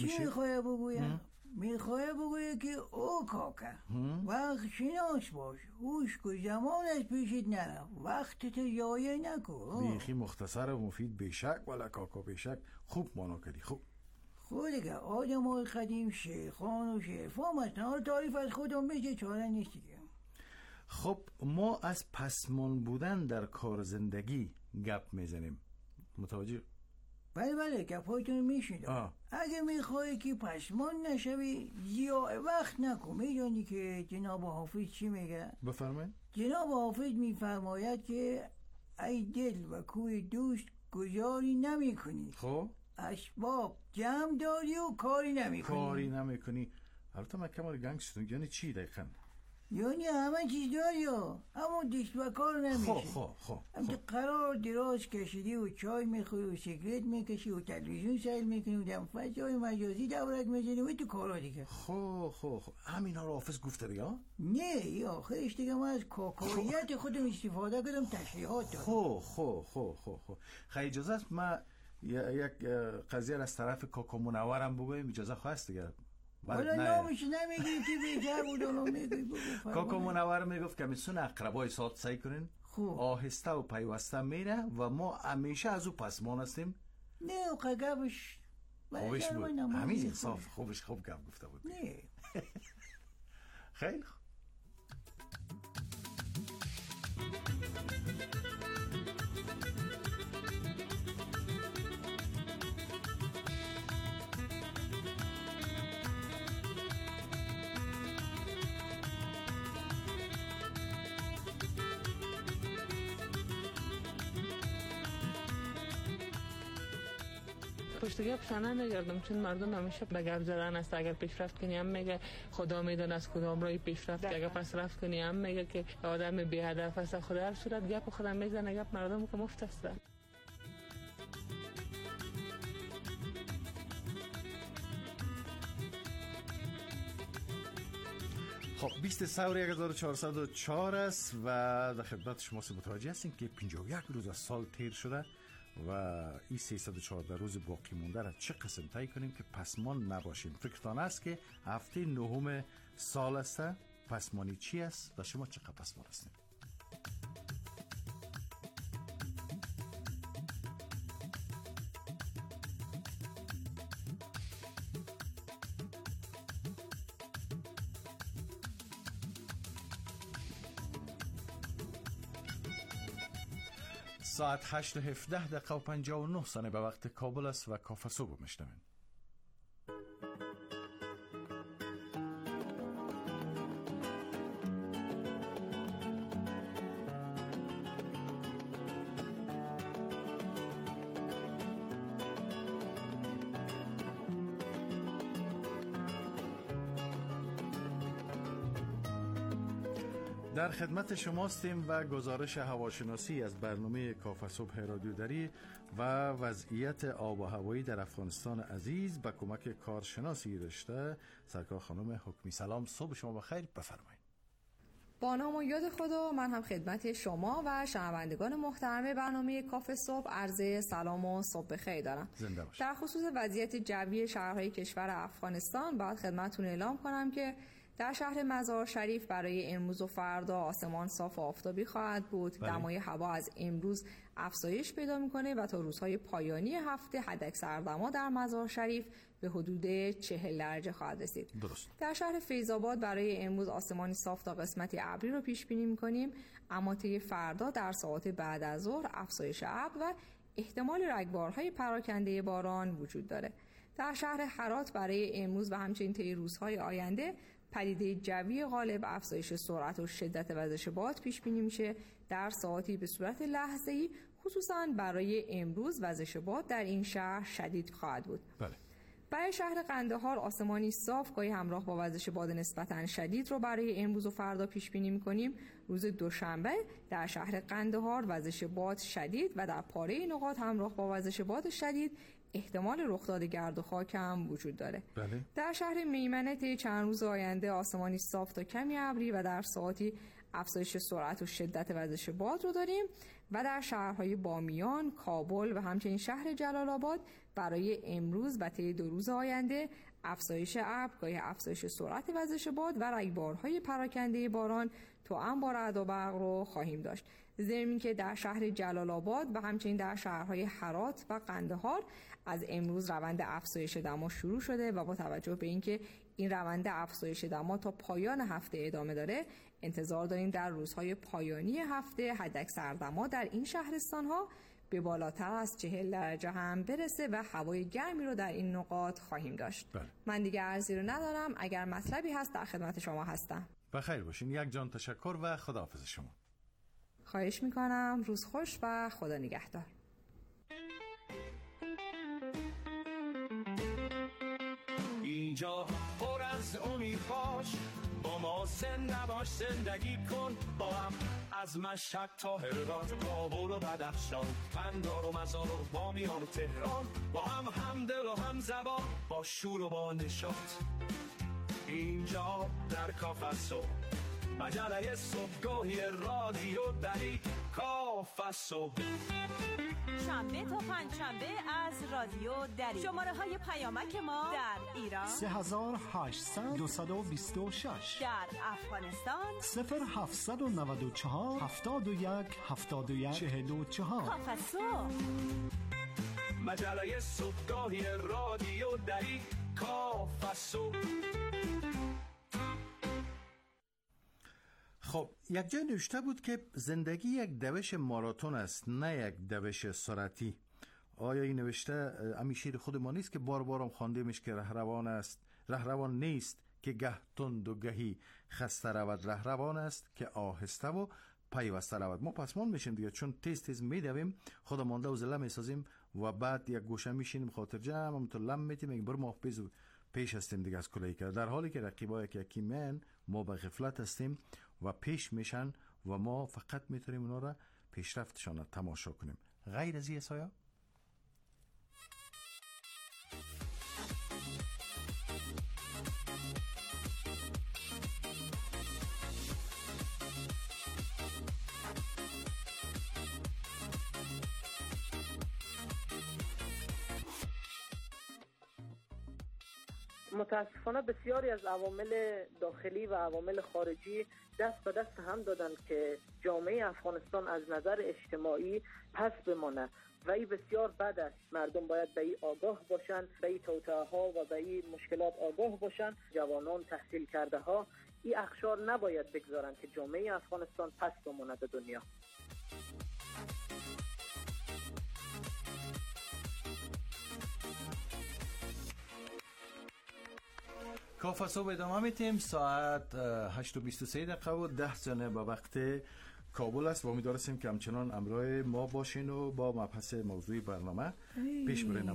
میخواه بگویه که او کاکا وقت شناس باش، هوش کو زمان از پیشت نرم، وقتت ضایع نکن. بیخی مختصر و مفید بیشک والا کاکا بیشک. خوب مانا کردی. خوب دیگه آدم های قدیم شیخان و شیفام هستن. حالا تعریف از خودم میشه چاره نیست دیگه. خب ما از پسمان بودن در کار زندگی گپ میزنیم، متوجه؟ بله گپایتون میشیدم. اگه میخوایی که پشمان نشوی ضیاع وقت نکن. میدونی که جناب حافظ چی میگه؟ بفرمایید. جناب حافظ میفرماید که ای دل و کوی دوست گذاری نمی کنی، خب اسباب جمع داری و کاری نمی کنی. البته من کمال گنگ شدم. یعنی چی دقیقا؟ یعنی همه چیز داری اما دست و کار نمیشه. خب که قرار دراز کشیدی و چای میخوری و سیگرت میکشی و تلویزیون سیل میکنی و در فضای مجازی دورک میزنی و تو کارا دیگه. خب همین ها رو حافظ گفته دیگه؟ نه یا آخرش دیگه من از کاکاییت خودم استفاده کردم، تشریحات دارم. خب خیلی اجازه است من یک قضیه از طرف کاکا منورم بگویم؟ اجازه خواست دیگه؟ حالا نامش نمیگیم که بهتر بود اونو میگوی. کاکا منور میگفت که میسون اقربای ساعت سعی کنین، آهسته و پیوسته میره و ما همیشه از او پسمان هستیم. نه و قگبش خوبش بود، همین انصاف خوبش خوب گفت گفته بود. نه خیلی خوب. پشت گپ شانه نگردم، چون مردم همیشه به گپ زدن است. اگر پیشرفت کنی هم میگه خدا میدونه از کدام راهی پیشرفت، اگر پس رفت کنی هم میگه که آدم بی هدف است. خدا هر صورت گپ خودم میزنه، گپ مردم که مفت است. خب 20 سوری 1404 است و در خدمت شما متوجه هستیم که 51 روز از سال تیر شده و این 314 روز باقی مونده را چه قسم طی کنیم که پسمان نباشیم. فکرتان است که هفته نهم سال است. پسمانی چی است و شما چقدر پسمان هستید؟ ساعت 8:17 به وقت کابل است و کافه صبح میشنوین. در خدمت شماستیم و گزارش هواشناسی از برنامه کافه صبح رادیو دری و وضعیت آب و هوایی در افغانستان عزیز با کمک کارشناسی رشته سرکار خانم حکمی. سلام، صبح شما بخیر، بفرمایید. با نام و یاد خدا من هم خدمت شما و شنوندگان محترم برنامه کافه صبح عرض سلام و صبح بخیر دارم. زنده باشید. در خصوص وضعیت جوی شهرهای کشور افغانستان باید خدمتتون اعلام کنم که در شهر مزار شریف برای امروز و فردا آسمان صاف و آفتابی خواهد بود. دمای هوا از امروز افزایش پیدا میکنه و تا روزهای پایانی هفته حداکثر دما در مزار شریف به حدود 40 درجه خواهد رسید. درست. در شهر فیض‌آباد برای امروز آسمانی صاف تا قسمتی ابری رو پیش بینی میکنیم، اما طی فردا در ساعات بعد از ظهر افزایش ابر و احتمال رگبارهای پراکنده باران وجود داره. در شهر هرات برای امروز و همچنین طی روزهای آینده پدیده جوی غالب افزایش سرعت و شدت وزش باد پیش بینی میشه در ساعاتی به صورت لحظه‌ای، خصوصاً برای امروز وزش باد در این شهر شدید خواهد بود. بله. برای شهر قندهار آسمانی صاف گاهی همراه با وزش باد نسبتاً شدید رو برای امروز و فردا پیش بینی می‌کنیم. روز دوشنبه در شهر قندهار وزش باد شدید و در پاره نقاط همراه با وزش باد شدید احتمال رخداد گرد و خاک هم وجود داره. بله. در شهر میمنه طی چند روز آینده آسمانی صاف تا کمی ابری و در ساعتی افزایش سرعت و شدت وزش باد رو داریم و در شهرهای بامیان، کابل و همچنین شهر جلال آباد برای امروز و طی 2 روز آینده افزایش ابر، گاهی افزایش سرعت وزش باد و رگبارهای پراکنده باران توأم با رعد و برق رو خواهیم داشت. ضمن که در شهر جلال آباد و همچنین در شهرهای هرات و قندهار از امروز روند افزایش دما شروع شده و با توجه به اینکه این روند افزایش دما تا پایان هفته ادامه داره، انتظار داریم در روزهای پایانی هفته حداکثر دما در این شهرستان‌ها به بالاتر از 40 درجه هم برسه و هوای گرمی رو در این نقاط خواهیم داشت. بله. من دیگه عرضی رو ندارم. اگر مطلبی هست در خدمت شما هستم. بخیر باشین. یک جان تشکر و خداحافظ شما. خواهش میکنم. روز خوش و خدا نگهدار. اینجا پر از امید باش، با ما نباش، زندگی کن با هم از مشهد تا هرات، کابل و بدخشان، قندهار و مزار و بامیان و تهران، با هم دل و هم زبان، با شور و با نشاط. اینجا در کافه صبح، مجله صبحگاهی رادیو دری کافه صبح، شنبه تا پنجشنبه از رادیو دری. شماره های پیامک ما در ایران 3800-226، در افغانستان 0794-71-71-44. کافه صبح، مجله صبحگاهی رادیو دری کافه صبح. خب یک جای نوشته بود که زندگی یک دوش ماراتون است، نه یک دوش سرعتی. آیا این نوشته امی شعر خود ما نیست که بار بارم خوانده میشه که رهروان است، رهروان نیست که گه تند و گهی خسته رود، رهروان است که آهسته و پیوسته رود. ما پسمان میشیم دیگه، چون تیز تیز میدویم، خدا مانده و زله میسازیم و بعد یک گوشه میشینیم خاطر جمع هم تو لم میتیم، یک بر ما پیش هستیم دیگه از کلایی کرد، در حالی که رقیبای که یکی من ما به غفلت هستیم و پیش میشن و ما فقط میتونیم اونا را پیشرفتشان را تماشا کنیم. غیر از این سایا متاسفانه بسیاری از عوامل داخلی و عوامل خارجی دست به دست هم دادند که جامعه افغانستان از نظر اجتماعی پس بمانه و این بسیار بد است. مردم باید به این آگاه باشند، به این توطئه ها و به این مشکلات آگاه باشند. جوانان تحصیل کرده ها این اقشار نباید بگذارند که جامعه افغانستان پس بماند به دنیا. کافه صبح ادامه میتیم. ساعت 8:23 و 10 ثانیه به وقت کابل است و امیدواریم که همچنان همراه ما باشین و با مبحث موضوعی برنامه پیش برین.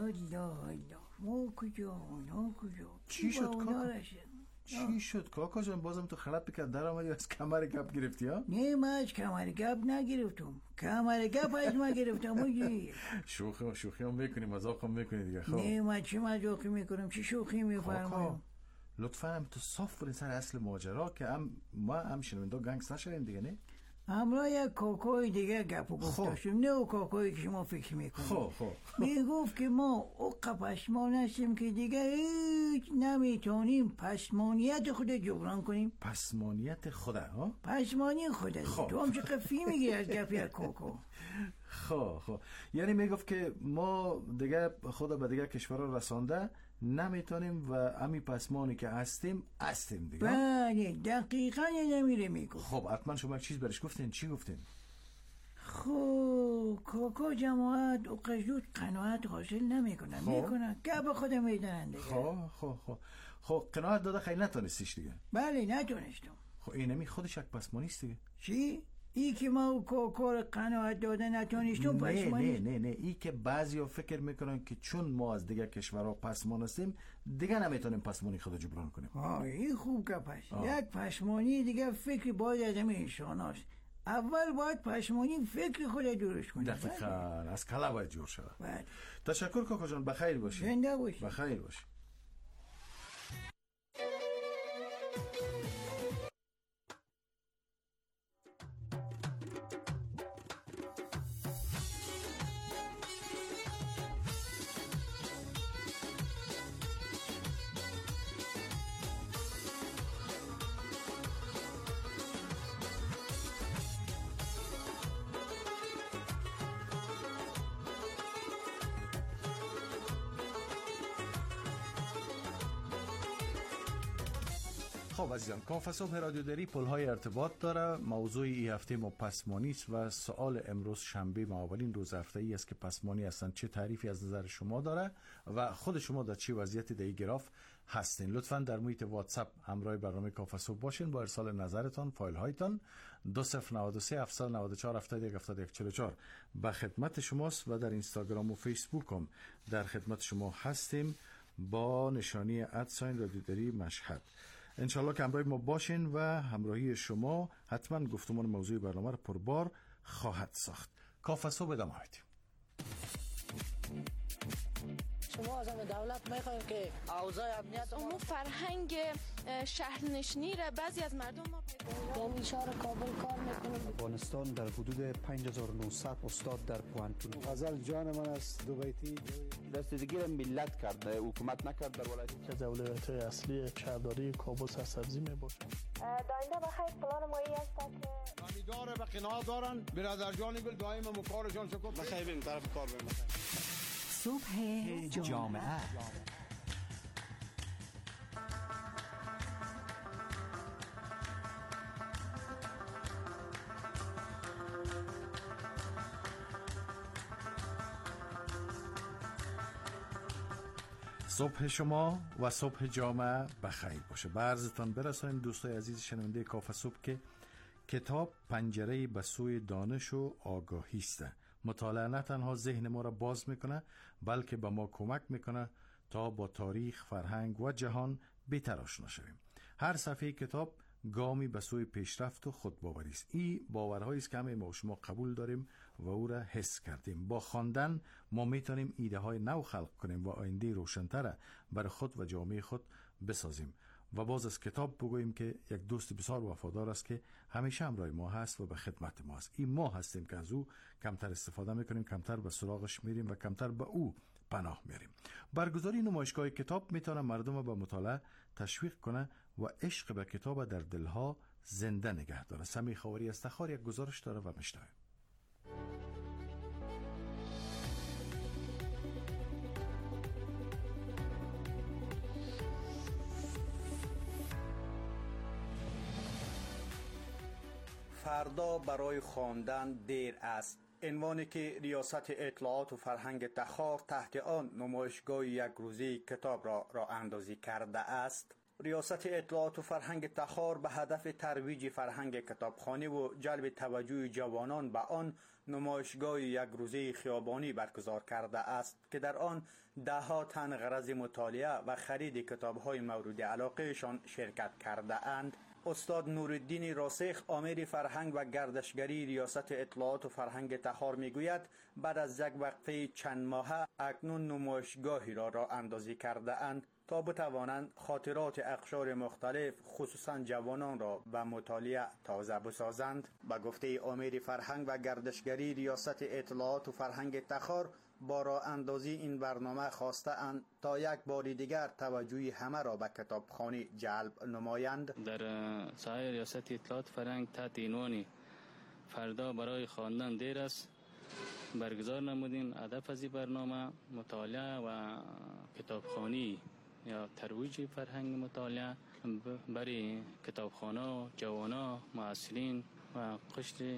ما کجا؟ چی شد کاکا؟ چی شد کاکا جان؟ بازم تو خراب بکرد در آمدی از کمر گپ گرفتی ها؟ نه من از کمر گپ نگرفتم، کمر گپ از ما گرفتم. شوخی هم میکنی، مذاق هم میکنی دیگه. خب نه من چی مذاقی میکنم، چی شوخی میفرمایم؟ لطفا هم تو صاف برین سر اصل ماجرا که ما هم شنونده گنگس نشدیم دیگه. نه همراه یک کاکای دیگه گپو گفتاشیم، نه او کاکایی که شما فکر میکنیم. میگفت که ما اوقا پشمان هستیم که دیگه هیچ نمیتونیم پشمانیت خود جبران کنیم. پشمانیت خود ها؟ پشمانی خود. تو هم چقدر فی میگی از گپ یک کاکا. خب یعنی میگفت که ما دیگه خدا به دیگه کشورها رسانده نمیتونیم و امی پسمانی که هستیم دیگه. بله دقیقا نمیره میگفت. خب حتما شما یک چیز برش گفتین. چی گفتین؟ خب کاکا جماعت و قجود قناعت حاصل نمیکنن. میکنن که به خودم میدنن دیگه. خب قناعت داده خیلی نتونستیش دیگه. بله نتونستم. خب اینمی خودش یک پسمانیست دیگه. چی؟ ای که ما کاکا قناعت داده نتونستم پسمانیست؟ نه ای که بعضیا فکر میکنن که چون ما از دیگه کشورها پسمان هستیم دیگه نمیتونیم پسمانی خود جبران کنیم. این خوب که پس یک پسمانی دیگه فکر باید از همه انسان هست. اول باید پشمانی فکر خود درست کنید. دقیقاً از کلا باید جور شود. تشکر کاکا جان، بخیر باشی. زنده باشی. بخیر باشی. خب عزیزان، کافه صبح رادیو دری پل‌های ارتباط داره. موضوع این هفته ما پسمانی است و سوال امروز شنبه ما اولین روز هفته ای است که پسمانی هستن چه تعریفی از نظر شما داره و خود شما در چه وضعیتی در این گراف هستین. لطفاً در محیط واتساپ همراه برنامه کافه صبح باشین با ارسال نظرتان، فایل هایتان. 2093 794 71 7144 به خدمت شماست و در اینستاگرام و فیسبوک هم در خدمت شما هستیم با نشانی رادیو دری مشهد. انشالله که همراه ما باشین و همراهی شما حتما گفتمان موضوع برنامه رو پربار خواهد ساخت. کافه صبح ادامه میدیم. شما از دولت میخوایم که اوضاع امنیت اون فرهنگ شهرنشینی را بعضی از مردم ما در اشاره کابل کار میکنم. افغانستان در حدود 5900 استاد در پوانتون. غزل جان من است دو بیتی رسیدگی را ملت کرده، حکومت نکرد در ولایت که دولت اصلی شهرداری کابل سرسبزی میباشه. داینده بخیر پلان ما ای است که امیدواره به قناعت دارن برادر جانی گل دائما مکارشان شکر بخیر بریم طرف کار بریم. صبح جامعه صبح شما و صبح جامعه بخیر باشه. به عرضتان برسانیم دوستای عزیز شنونده کافه صبح که کتاب پنجره به سوی دانش و آگاهی است. مطالعه نه تنها ذهن ما را باز میکنه بلکه به ما کمک میکنه تا با تاریخ، فرهنگ و جهان بهتر آشنا شویم. هر صفحه کتاب گامی به سوی پیشرفت و خودباوری است. این باورهایی است که همه ما و شما قبول داریم و او را حس کردیم. با خواندن ما میتونیم ایده های نو خلق کنیم و آینده روشن‌تر برای خود و جامعه خود بسازیم. و باز از کتاب بگوییم که یک دوست بسیار وفادار است که همیشه همراه ما هست و به خدمت ما است. این ما هستیم که از او کمتر استفاده میکنیم، کمتر به سراغش میریم و کمتر به او پناه میریم. برگزاری نمایشگاه کتاب میتونه مردم به مطالعه تشویق کنه و عشق به کتاب در دلها زنده نگه داره. سمی خاوری از تخار یک گزارش داره و میشنویم. فردا برای خواندن دیر است. عنوانی که ریاست اطلاعات و فرهنگ تخار تحت آن نمایشگاه یک روزه کتاب را راه اندازی کرده است. ریاست اطلاعات و فرهنگ تخار به هدف ترویج فرهنگ کتابخوانی و جلب توجه جوانان به آن نمایشگاه یک روزه خیابانی برگزار کرده است که در آن ده‌ها تن غرض مطالعه و خرید کتاب‌های مورد علاقهشان شرکت کرده اند. استاد نورالدین راسخ آمر فرهنگ و گردشگری ریاست اطلاعات و فرهنگ تخار میگوید بعد از یک وقفه چند ماهه اکنون نمایشگاهی را راه اندازی کرده اند تا بتوانند خاطرات اقشار مختلف خصوصا جوانان را به مطالعه تازه بسازند. به گفته آمر فرهنگ و گردشگری ریاست اطلاعات و فرهنگ تخار با راه اندازی این برنامه خواسته اند تا یک بار دیگر توجه همه را به کتابخوانی جلب نمایند. در سایه ریاست اطلاعات فرهنگ تحت عنوان فردا برای خواندن دیر است برگزار نمودیم. هدف از این برنامه مطالعه و کتابخوانی یا ترویج فرهنگ مطالعه برای کتابخوانا، جوانا، معاصرین و قشر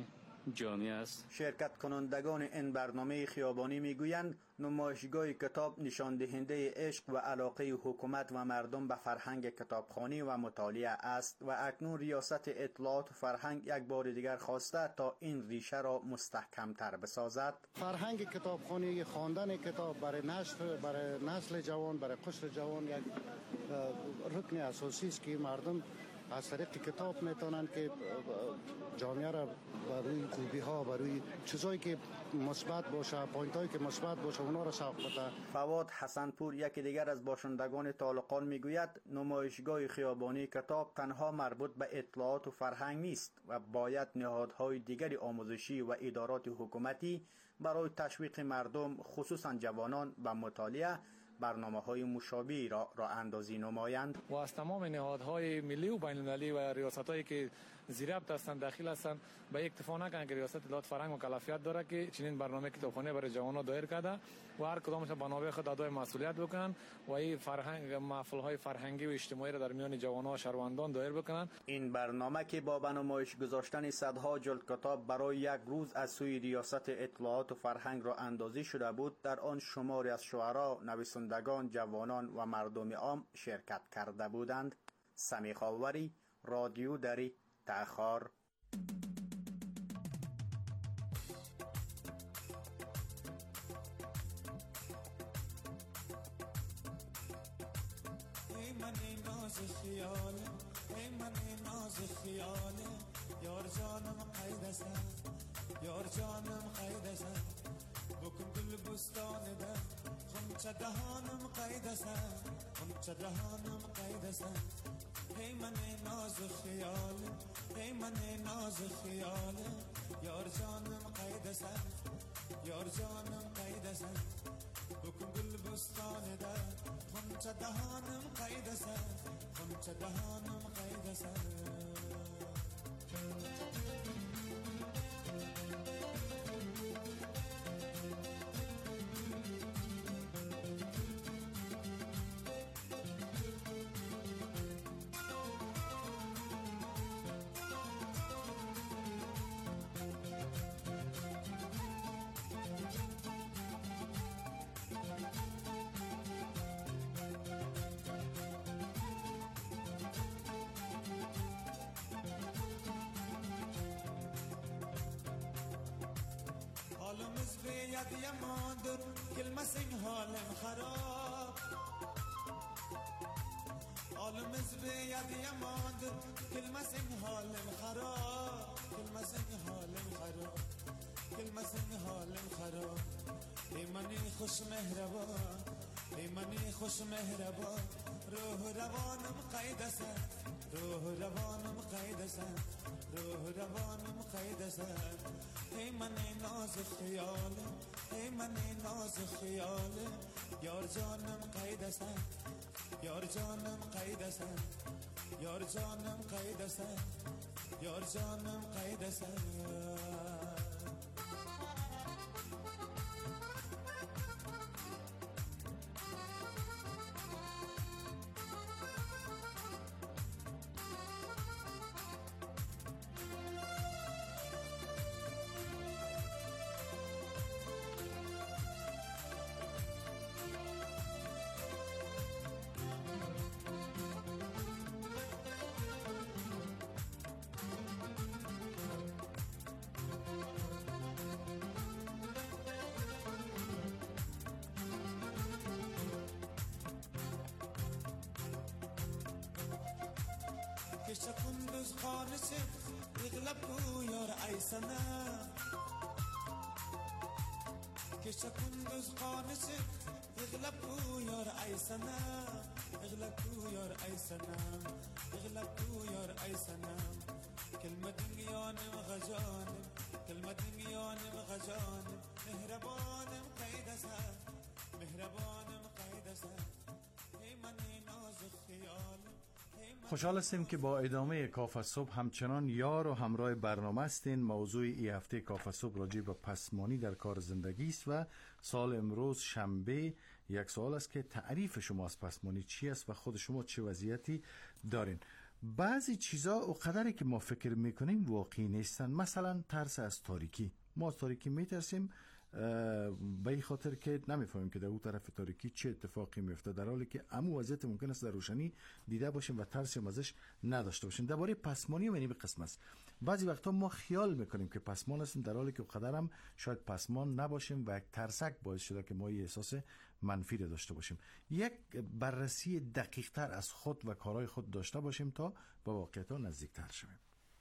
جامعه است. شرکت کنندگان این برنامه خیابانی میگویند نمایشگاه کتاب نشان دهنده عشق و علاقه حکومت و مردم به فرهنگ کتابخوانی و مطالعه است و اکنون ریاست اطلاعات و فرهنگ یک بار دیگر خواسته تا این ریشه را مستحکم‌تر بسازد. فرهنگ کتابخوانی، خواندن کتاب برای نسل جوان، برای قشر جوان یک رکن اساسی است که مردم از طریق کتاب میتونن که جامعه را بروی خوبی ها، بروی چیزایی که مثبت باشه، پوینت هایی که مثبت باشه اونا را سوق بده. فواد حسنپور یکی دیگر از باشندگان طالقان میگوید نمایشگاه خیابانی کتاب تنها مربوط به اطلاعات و فرهنگ نیست و باید نهادهای دیگری آموزشی و ادارات حکومتی برای تشویق مردم خصوصا جوانان به مطالعه برنامه‌های مشابهی را اندازی نمایند و از تمام نهادهای ملی و بین‌المللی و ریاست‌هایی که زیر ربط هستند داخل هستند به یک اتفاق نکنند که ریاست اطلاعات فرهنگ مکلفیت داره که چنین برنامه کتابخوانی برای جوانان دایر کرده و هر کدامش برنامه خود ادای مسئولیت بکنن و این فرهنگ محفل‌های فرهنگی و اجتماعی را در میان جوانان و شهروندان دایر بکنن. این برنامه که با به نمایش گذاشتن صدها جلد کتاب برای یک روز از سوی ریاست اطلاعات و فرهنگ را اندازی شده بود، در آن شماری از شعرا، نویسندگان، جوانان و مردم عام شرکت کرده بودند. سمیخاوری، رادیو دری، تأخار. ای من ناز خیاله، ای من ناز خیاله، یار جانم قید است، یار جانم قید است، بکن گل بستان ده، خونچه دهانم قید است، خونچه دهانم قید است. ای من ناز خیاله، ای من ناز خیاله، یار جانم قید است، یار جانم قید است، بکن گل بستان ده، خونچه دهانم قید است، خونچه دهانم قید است. حالمز به ید یماندر کلمسین حالم خراب، حالمز به ید یماندر کلمسین حالم خراب، کلمسین حالم خراب، کلمسین حالم خراب. ای منی خوش مهربان، ای منی خوش مهربان، روح روانم قید است، روح روانم قید است، روح روانم قید است. ای من ناز خیاله، ای من ناز خیاله، یار جانم قید است، یار جانم قید است، یار جانم قید است، یار جانم قید است. کشه کندوز خانشه اغلب کو یار ایسنا، کشه کندوز خانشه اغلب کو یار ایسنا، اغلب کو یار ایسنا، اغلب کو یار ایسنا. کلمه دنیانم غجانم، کلمه دنیانم غجانم، مهربانم قید است، مهربانم قید است. ای من ناز خیالم. خوشحال هستیم که با ادامه کافه صبح همچنان یار و همراه برنامه هستین. موضوع ای هفته کافه صبح راجع به پسمانی در کار زندگی است و سال امروز شنبه یک سوال است که تعریف شما از پسمانی چی است و خود شما چه وضعیتی دارین. بعضی چیزا اونقدری که ما فکر میکنیم واقعی نیستن. مثلا ترس از تاریکی. ما از تاریکی میترسیم به این خاطر که نمیفهمیم که در اون طرف تاریکی چه اتفاقی میفته، در حالی که عمو وضعیت ممکن است در روشنی دیده باشیم و ترسی ازش نداشته باشیم. درباره پسمانی و این قسم است. بعضی وقتا ما خیال میکنیم که پسمان هستیم، در حالی که قدر هم شاید پسمان نباشیم و یک ترسک باعث شده که ما احساس منفی داشته باشیم. یک بررسی دقیق تر از خود و کارهای خود داشته باشیم تا به واقعیت ها نزدیک تر شویم.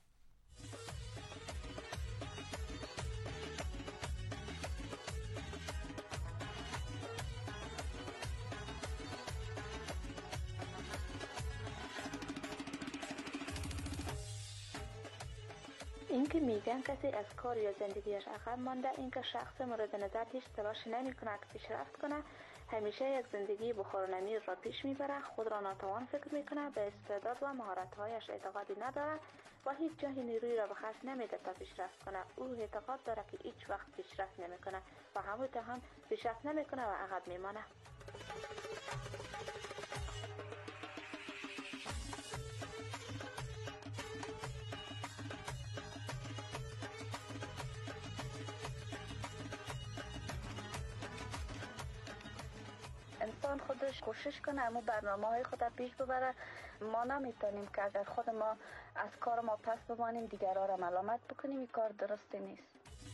این که میگن کسی از کار یا زندگیش عقب مانده، این که شخص مورد نظر هیچ تلاش نمی کنه که پیشرفت کنه، همیشه یک زندگی بخار و نمیر را پیش میبره، خود را ناتوان فکر میکنه، به استعداد و مهارت‌هایش اعتقادی نداره و هیچ جایی نیروی را به خرج نمیده تا پیشرفت کنه. او اعتقاد داره که هیچ وقت پیشرفت نمیکنه و همون هم پیشرفت نمیکنه و عقب میمانه. انسان خودش کوشش کنه اما برنامه‌های خود را پیش ببره. ما نمیتونیم که اگر خود ما از کار ما پس بمانیم دیگران را ملامت بکنیم. این کار درستی نیست.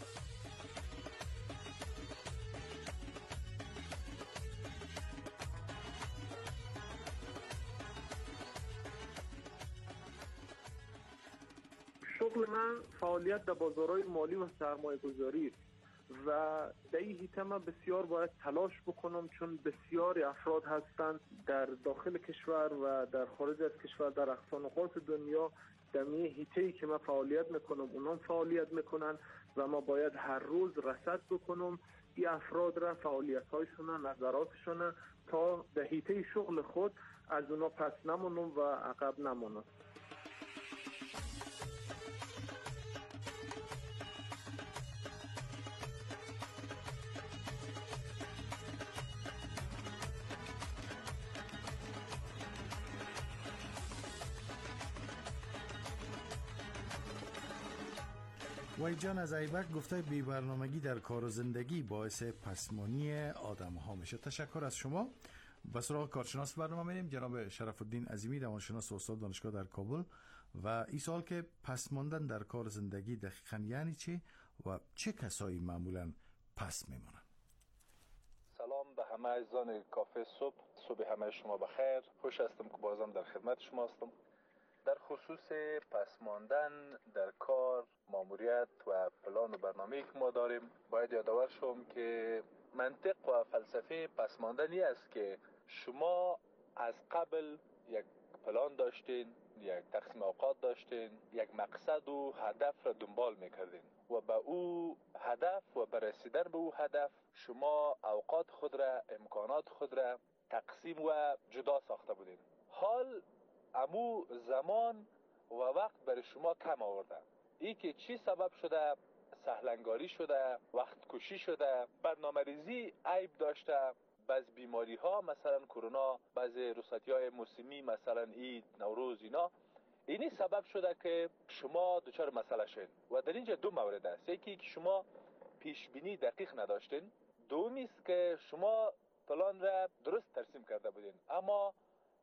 شغل من فعالیت در بازارهای مالی و سرمایه گذاری و در این حیطه من بسیار باید تلاش بکنم، چون بسیاری افراد هستند در داخل کشور و در خارج از کشور، در اقصا نقاط دنیا در این حیطه‌ای که من فعالیت میکنم اونام فعالیت میکنن و ما باید هر روز رصد بکنم این افراد را، فعالیت‌هایشون، نظراتشون، تا در حیطه شغل خود از اونا پس نمونم و عقب نمونم. وای جان از ایبک گفته بی برنامگی در کار و زندگی باعث پسمانی آدم ها میشه. تشکر از شما. به سراغ کارشناس برنامه میریم، جناب شرف الدین عظیمی، روانشناس و استاد دانشگاه در کابل. و این سوال که پس ماندن در کار و زندگی دقیقاً یعنی چی و چه کسایی معمولاً پس میمونن؟ سلام به همه عزیزان کافه صبح همه شما بخیر. خوش هستم که بازم در خدمت شما هستم. در خصوص پس ماندن در کار، ماموریت و پلان و برنامه‌ای که ما داریم، باید یادآور شوم که منطق و فلسفه پس ماندنی است که شما از قبل یک پلان داشتین، یک تقسیم اوقات داشتین، یک مقصد و هدف را دنبال میکردین و به او هدف و بررسیدن به او هدف شما اوقات خود را، امکانات خود را تقسیم و جدا ساخته بودین. حال امو زمان و وقت برای شما کم آورده. ای که چی سبب شده؟ سهلنگاری شده، وقت کشی شده، برنامه ریزی عیب داشته، بعض بیماری ها مثلا کرونا، بعض رخصتی های موسمی مثلا عید، نوروز، اینی سبب شده که شما دچار مسئله شدین. و در اینجا دو مورد است. یکی که شما پیش بینی دقیق نداشتین، دومی است که شما پلان را درست ترسیم کرده بودین اما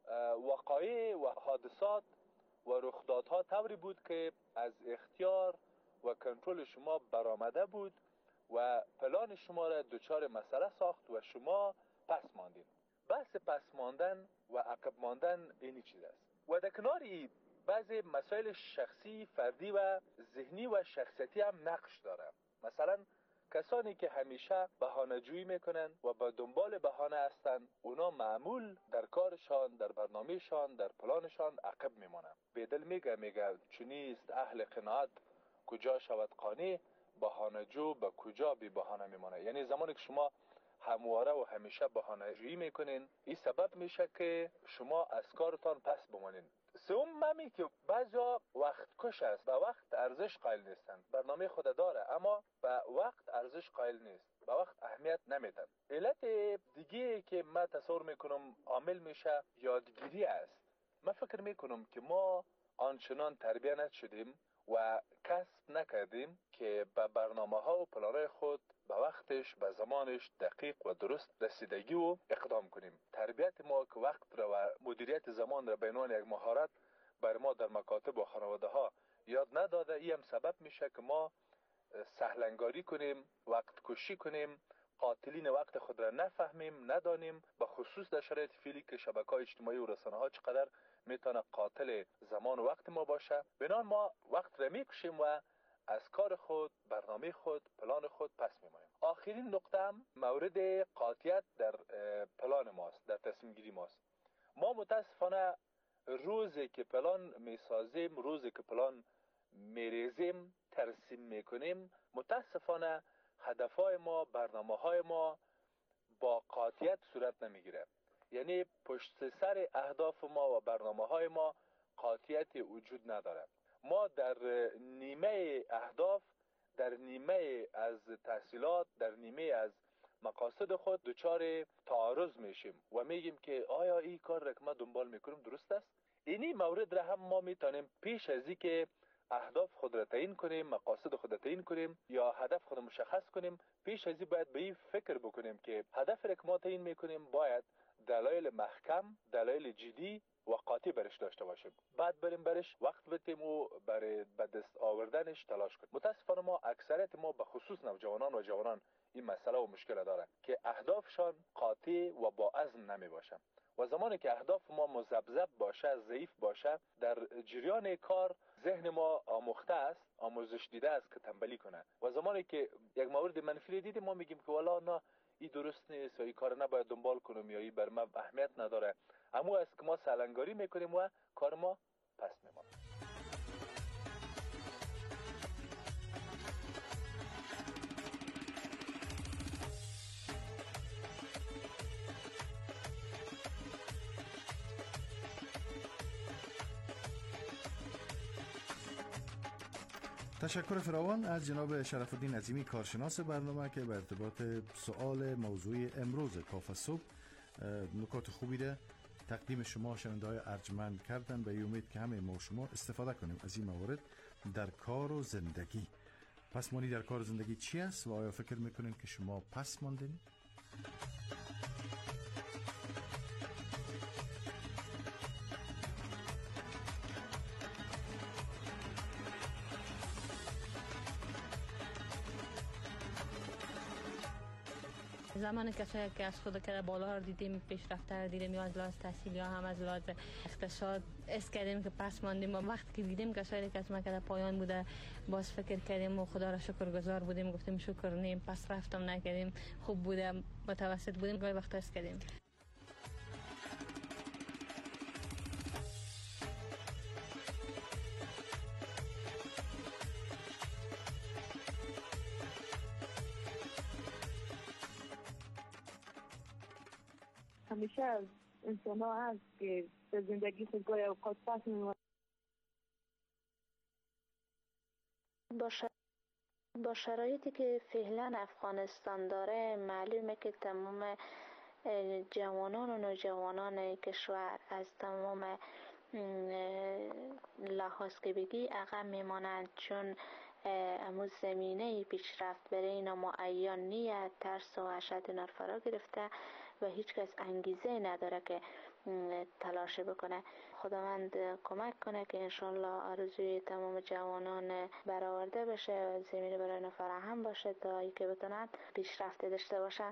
وقایع و حادثات و رخدادها طوری بود که از اختیار و کنترل شما برآمده بود و پلان شما را دچار مسئله ساخت و شما پس ماندین. بحث پس ماندن و عقب ماندن اینی چیز است. و در کناری بعضی مسائل شخصی، فردی و ذهنی و شخصیتی هم نقش داره. مثلا کسانی که همیشه بهانه‌جویی میکنن و به دنبال بهانه هستن، اونا معمول در کارشان، در برنامهشان، در پلانشان عقب میمونن. بدل میگه چونیست اهل قناعت کجا شود قانع، بهانه‌جو به کجا بی بهانه میمونه. یعنی زمانی که شما همواره و همیشه بهانه‌جویی میکنین، این سبب میشه که شما از کارتان پس بمانین. سوم ممی که بعضا وقت کش است، به وقت ارزش قائل نیستن. برنامه خود داره اما به وقت ارزش قائل نیست، به وقت اهمیت نمیدن. علت دیگه که من تصور میکنم عامل میشه یادگیری است. من فکر میکنم که ما آنچنان تربیه نشدیم و کسب نکردیم که به برنامه ها و پلان‌های خود به وقتش به زمانش دقیق و درست رسیدگی و اقدام کنیم. تربیت ما که وقت را و مدیریت زمان را به عنوان یک مهارت بر ما در مکاتب و خانواده ها یاد نداده، این هم سبب میشه که ما سهلنگاری کنیم، وقت کشی کنیم، قاتلین وقت خود را نفهمیم، ندانیم، به خصوص در شرایط فعلی که شبکه‌های اجتماعی و رسانه ها چقدر میتونه قاتل زمان و وقت ما باشه. بنان ما وقت را میکشیم و از کار خود، برنامه خود، پلان خود پس میمانیم. آخرین نقطه هم مورد قاطعیت در پلان ماست، در تصمیم گیری ماست. ما متاسفانه روزی که پلان میسازیم، روزی که پلان میریزیم، ترسیم میکنیم، متاسفانه هدفهای ما، برنامه‌های ما با قاطعیت صورت نمیگیره. یعنی پشت سر اهداف ما و برنامه‌های ما قاطعیت وجود نداره. ما در نیمه اهداف، در نیمه از تحصیلات، در نیمه از مقاصد خود دچار تعارض میشیم و میگیم که آیا این کار را که ما دنبال میکنیم درست است؟ اینی مورد را هم ما میتونیم پیش از اینکه اهداف خود را تعیین کنیم، مقاصد خود را تعیین کنیم یا هدف خود مشخص کنیم، پیش از این باید به این فکر بکنیم که هدف را که ما تعیین میکنیم باید دلایل محکم، دلایل جدی و قاطع برش داشته باشیم. بعد بریم برش وقت بدیم و برای به دست آوردنش تلاش کنیم. متاسفانه ما اکثریت ما به خصوص نوجوانان و جوانان این مسئله و مشکل داره که اهدافشان قاطع و با عزم نمی باشه. و زمانی که اهداف ما مذبذب باشه، ضعیف باشه، در جریان کار ذهن ما آموخته است، آموزش دیده است که تنبلی کنه. و زمانی که یک مورد منفی دیدیم ما میگیم که والا نه این درست نیست، یا این کار نباید دنبال کنم، یا این بر ما اهمیت نداره. اما است که ما سالنگاری میکنیم و کار ما پس میمونه. تشکر فراوان از جناب شرف الدین عظیمی، کارشناس برنامه، که به ارتباط سوال موضوع امروز کافه صبح نکات خوبی را تقدیم شما شنونده‌های ارجمند کردن. به امید که همه ما و شما استفاده کنیم از این موارد در کار و زندگی. پسمانی در کار و زندگی چی است و آیا فکر میکنین که شما پس ماندین؟ زمان کسایی که از خود که بالا رو دیدیم، پیشرفته رو دیدیم، یا از لحاظ تحصیل یا هم از لحاظ اقتصاد اس کردیم که پس ماندیم. و وقتی که دیدیم کسایی که از ما که پایان بوده، باز فکر کردیم و خدا را شکرگزار بودیم، گفتیم شکر نیم، پس رفتم نکردیم، خوب بوده، متوسط بودیم، گاهی وقت اس کردیم. همیشه از انسان ها هست که به زندگی خود گاهی اوقات پس میمونه. با شرایطی که فعلا افغانستان داره، معلومه که تمام جوانان و نوجوانان کشور از تمام لحاظ که بگی عقب میمانند، چون امو زمینه پیشرفت برای اینا معین نیست. ترس و وحشت اینا فرا گرفته و هیچ کس انگیزه نداره که تلاش بکنه. خداوند کمک کنه که انشالله آرزوی تمام جوانان برآورده بشه، زمینه برای اینا فراهم باشه تا ای که بتونن پیشرفت داشته باشن.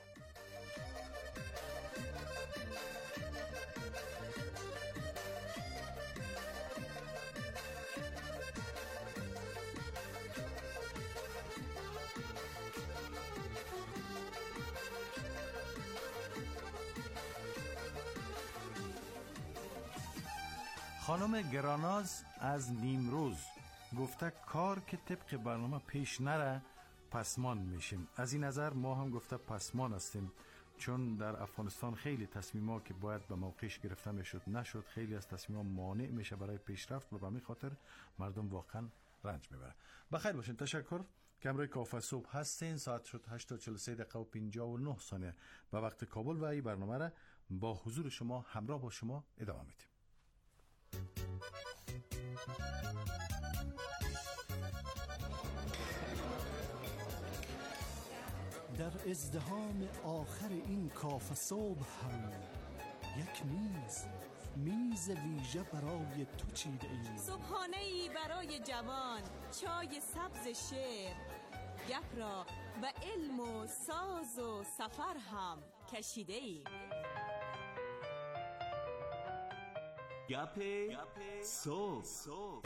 خانم گراناز از نیمروز گفته کار که طبق برنامه پیش نره پسمان میشیم. از این نظر ما هم گفته پسمان هستیم، چون در افغانستان خیلی تصمیم‌ها که باید به موقعش گرفته میشد نشد. خیلی از تصمیم‌ها مانع میشه برای پیشرفت و به همین خاطر مردم واقعا رنج میبره. بخیر باشین. تشکر که همراه کافه صبح هستین. ساعت شد 8:43:59 به وقت کابل و این برنامه را با حضور شما همراه با شما ادامه میدیم. در ازدحام آخر این کافه صبح هم یک میز ویژه برای تو چیده ایم. صبحانه‌ای برای جوان، چای سبز شعر، گپ را به علم و ساز و سفر هم کشیده ایم. گپ صبح.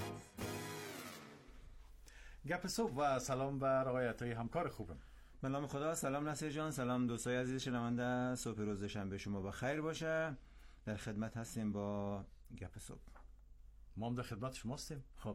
گپ صبح و سلام بر آقایتای همکار خوبم. به نام خدا. سلام نصیر جان، سلام دوستای عزیز شنونده. صبح روز شنبه شما بخیر باشه. در خدمت هستیم با گپ صبح. ما هم در خدمت شما هستیم. خب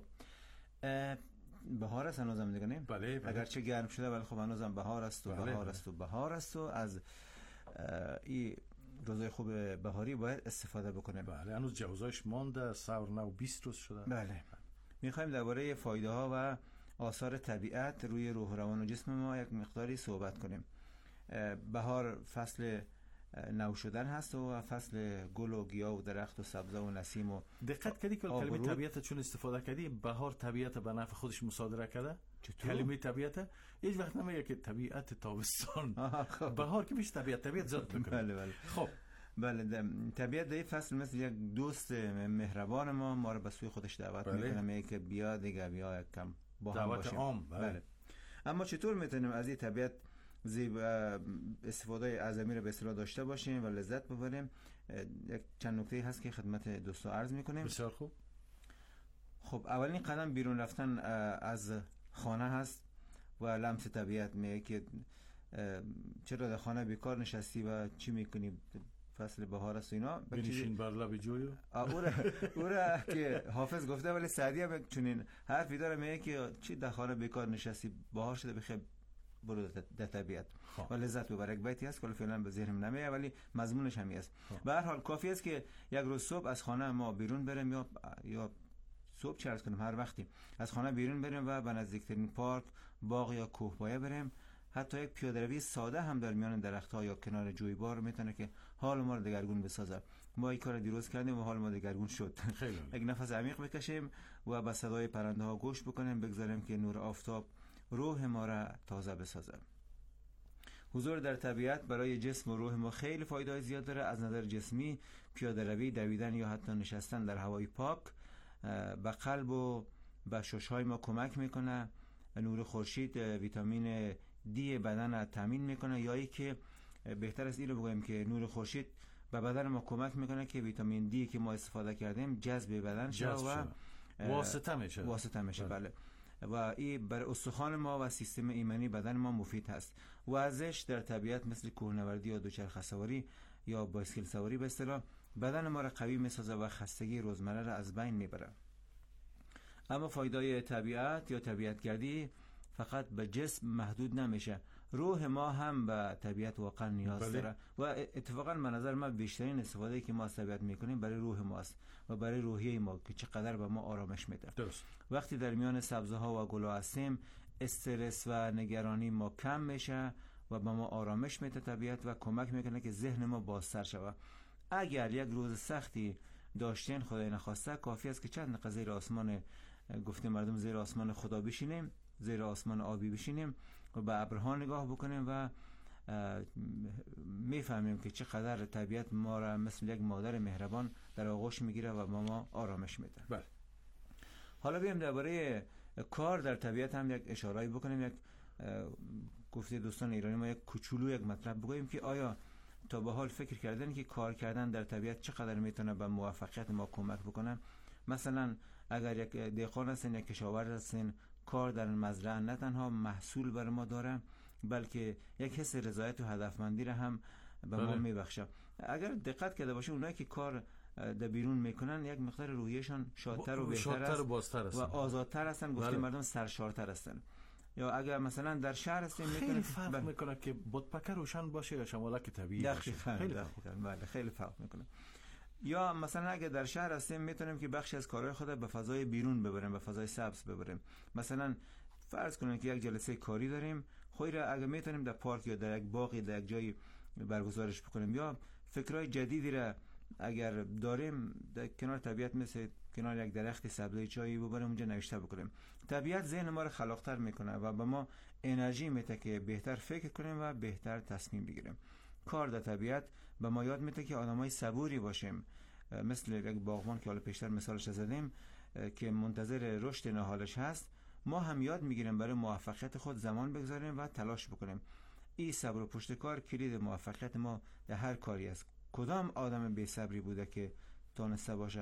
بهار است هنوزم دیگه نه؟ بله. اگرچه گرم شده ولی خب هنوزم بهار است و بهار است و از این روزای خوب بهاری باید استفاده بکنیم. بله هنوز جوزایش مانده، سور 9 و 20 روز شده. بله. میخوایم درباره فایده ها و آثار طبیعت روی روح و روان و جسم ما یک مقداری صحبت کنیم. بهار فصل نو شدن هست و فصل گل و گیاه و درخت و سبزه و نسیم و دقت کردی که کلمه طبیعت چون استفاده کردی؟ بهار طبیعت به نفع خودش مصادره کرده. کلمه طبیعت هیچ وقت نمیگه که طبیعت تابستان. بهار که میشه طبیعت زاد میکنه. بله. خب بله، طبیعت در این فصل مثل یک دوست مهربان ما رو به سوی خودش دعوت میکنه، میگه که بیا دیگه، بیا یک کم با هم دعوت باشیم. عام. بله. اما چطور میتونیم از این طبیعت استفاده اعظمی رو به اصطلاح داشته باشیم و لذت ببریم؟ یک چند نکته هست که خدمت دوستا عرض میکنیم. بسیار خوب. خب اولین قدم بیرون رفتن از خانه هست و لمس طبیعت. میگه که چرا در خانه بیکار نشستی و چی میکنی؟ فصل بهار است و اینا. بنشین بر لب جویو. او را که حافظ گفته، ولی سعدی هم چنین حرفی داره، میگه که چی در خانه بیکار نشستی، بهار شده، بخیر برو در طبیعت و لذت ببر. یک بیتی هست که فعلا به ذهنم نمیاد ولی مضمونش همین است. به هر حال کافی است که یک روز صبح از خانه ما بیرون بریم یا صبح چه عرض کنم، هر وقتی از خانه بیرون بریم و به نزدیکترین پارک، باغ یا کوهپایه بریم. حتی یک پیاده‌روی ساده هم در میان درخت‌ها یا کنار جویبار میتونه که حال ما رو دگرگون بسازه. ما این کار دیروز کردیم و حال ما دگرگون شد. خیلی یک نفس عمیق بکشیم و به صدای پرنده‌ها گوش بکنیم، بگذاریم که نور آفتاب روح ما را تازه بسازه. حضور در طبیعت برای جسم و روح ما خیلی فایده زیاد داره. از نظر جسمی، پیاده‌روی، دویدن یا حتی نشستن در هوای پاک به قلب و به شش‌های ما کمک میکنه. نور خورشید ویتامین دی بدن را تامین میکنه، یا ای که بهتر است این رو بگویم که نور خورشید به بدن ما کمک میکنه که ویتامین دی که ما استفاده کردیم جذب بدن شه و واسطه میشه. بله. و این بر استخوان ما و سیستم ایمنی بدن ما مفید هست. ورزش در طبیعت مثل کوهنوردی یا دوچرخه سواری یا بایسکل سواری به اصطلاح بدن ما را قوی میسازه و خستگی روزمره را از بین میبره. اما فایده طبیعت یا طبیعتگردی فقط به جسم محدود نمیشه، روح ما هم به طبیعت واقعا نیاز داره و اتفاقا به نظر من بیشترین استفاده که ما از طبیعت میکنیم برای روح ماست و برای روحیه ما که چقدر به ما آرامش میده. درست. وقتی در میان سبزه ها و گلها هستیم، استرس و نگرانی ما کم میشه و به ما آرامش میده طبیعت و کمک میکنه که ذهن ما بازتر شود. اگر یک روز سختی داشتین، خدای نخواسته، کافی است که چند دقیقه زیر آسمان، گفتیم مردم، زیر آسمان خدا بشینیم، زیر آسمان آبی بشینیم و به ابرها نگاه بکنیم و میفهمیم که چقدر طبیعت ما را مثل یک مادر مهربان در آغوش میگیره و ما آرامش میده. بله. حالا بیایم درباره کار در طبیعت هم یک اشاره‌ای بکنیم. یک گفته دوستان ایرانی ما یک کوچولو یک مطلب بگوییم که آیا تا به حال فکر کردن که کار کردن در طبیعت چقدر میتونه به موفقیت ما کمک بکنه؟ مثلا اگر یک دهقان هستین، یک کشاورز هستین، کار در مزرعه نه تنها محصول بر ما داره بلکه یک حس رضایت و هدفمندی را هم به ما میبخشه. اگر دقت کرده باشه اونایی که کار در بیرون میکنن یک مقدار روحیشان شادتر و بهتر است و آزادتر هستن. گفتیم مردم سرشارتر هستن. یا اگر مثلا در شهر هستیم خیلی فرق میکنه که بادپکه روشن باشه یا شمالک طبیعی باشه. خیلی فرق میکنه. یا مثلا اگه در شهر هستیم میتونیم که بخشی از کارهای خود به فضای بیرون ببریم، به فضای سبز ببریم. مثلا فرض کنیم که یک جلسه کاری داریم، خیر اگه میتونیم در پارک یا در یک باغی در یک جایی برگزارش بکنیم، یا فکرای جدیدی را اگر داریم در کنار طبیعت مثل کنار یک درخت سبزه چایی ببریم اونجا نوشته بکنیم. طبیعت ذهن ما رو خلاقتر میکنه و به ما انرژی میده که بهتر فکر کنیم و بهتر تصمیم بگیریم. کار در طبیعت به ما یاد میده که آدمای صبوری باشیم، مثل یک باغبان که حالا پیشتر مثالش زدیم که منتظر رشد نهالش هست. ما هم یاد میگیریم برای موفقیت خود زمان بگذاریم و تلاش بکنیم. این صبر و پشتکار کلید موفقیت ما در هر کاری است. کدام آدم بی صبری بوده که تانسته باشه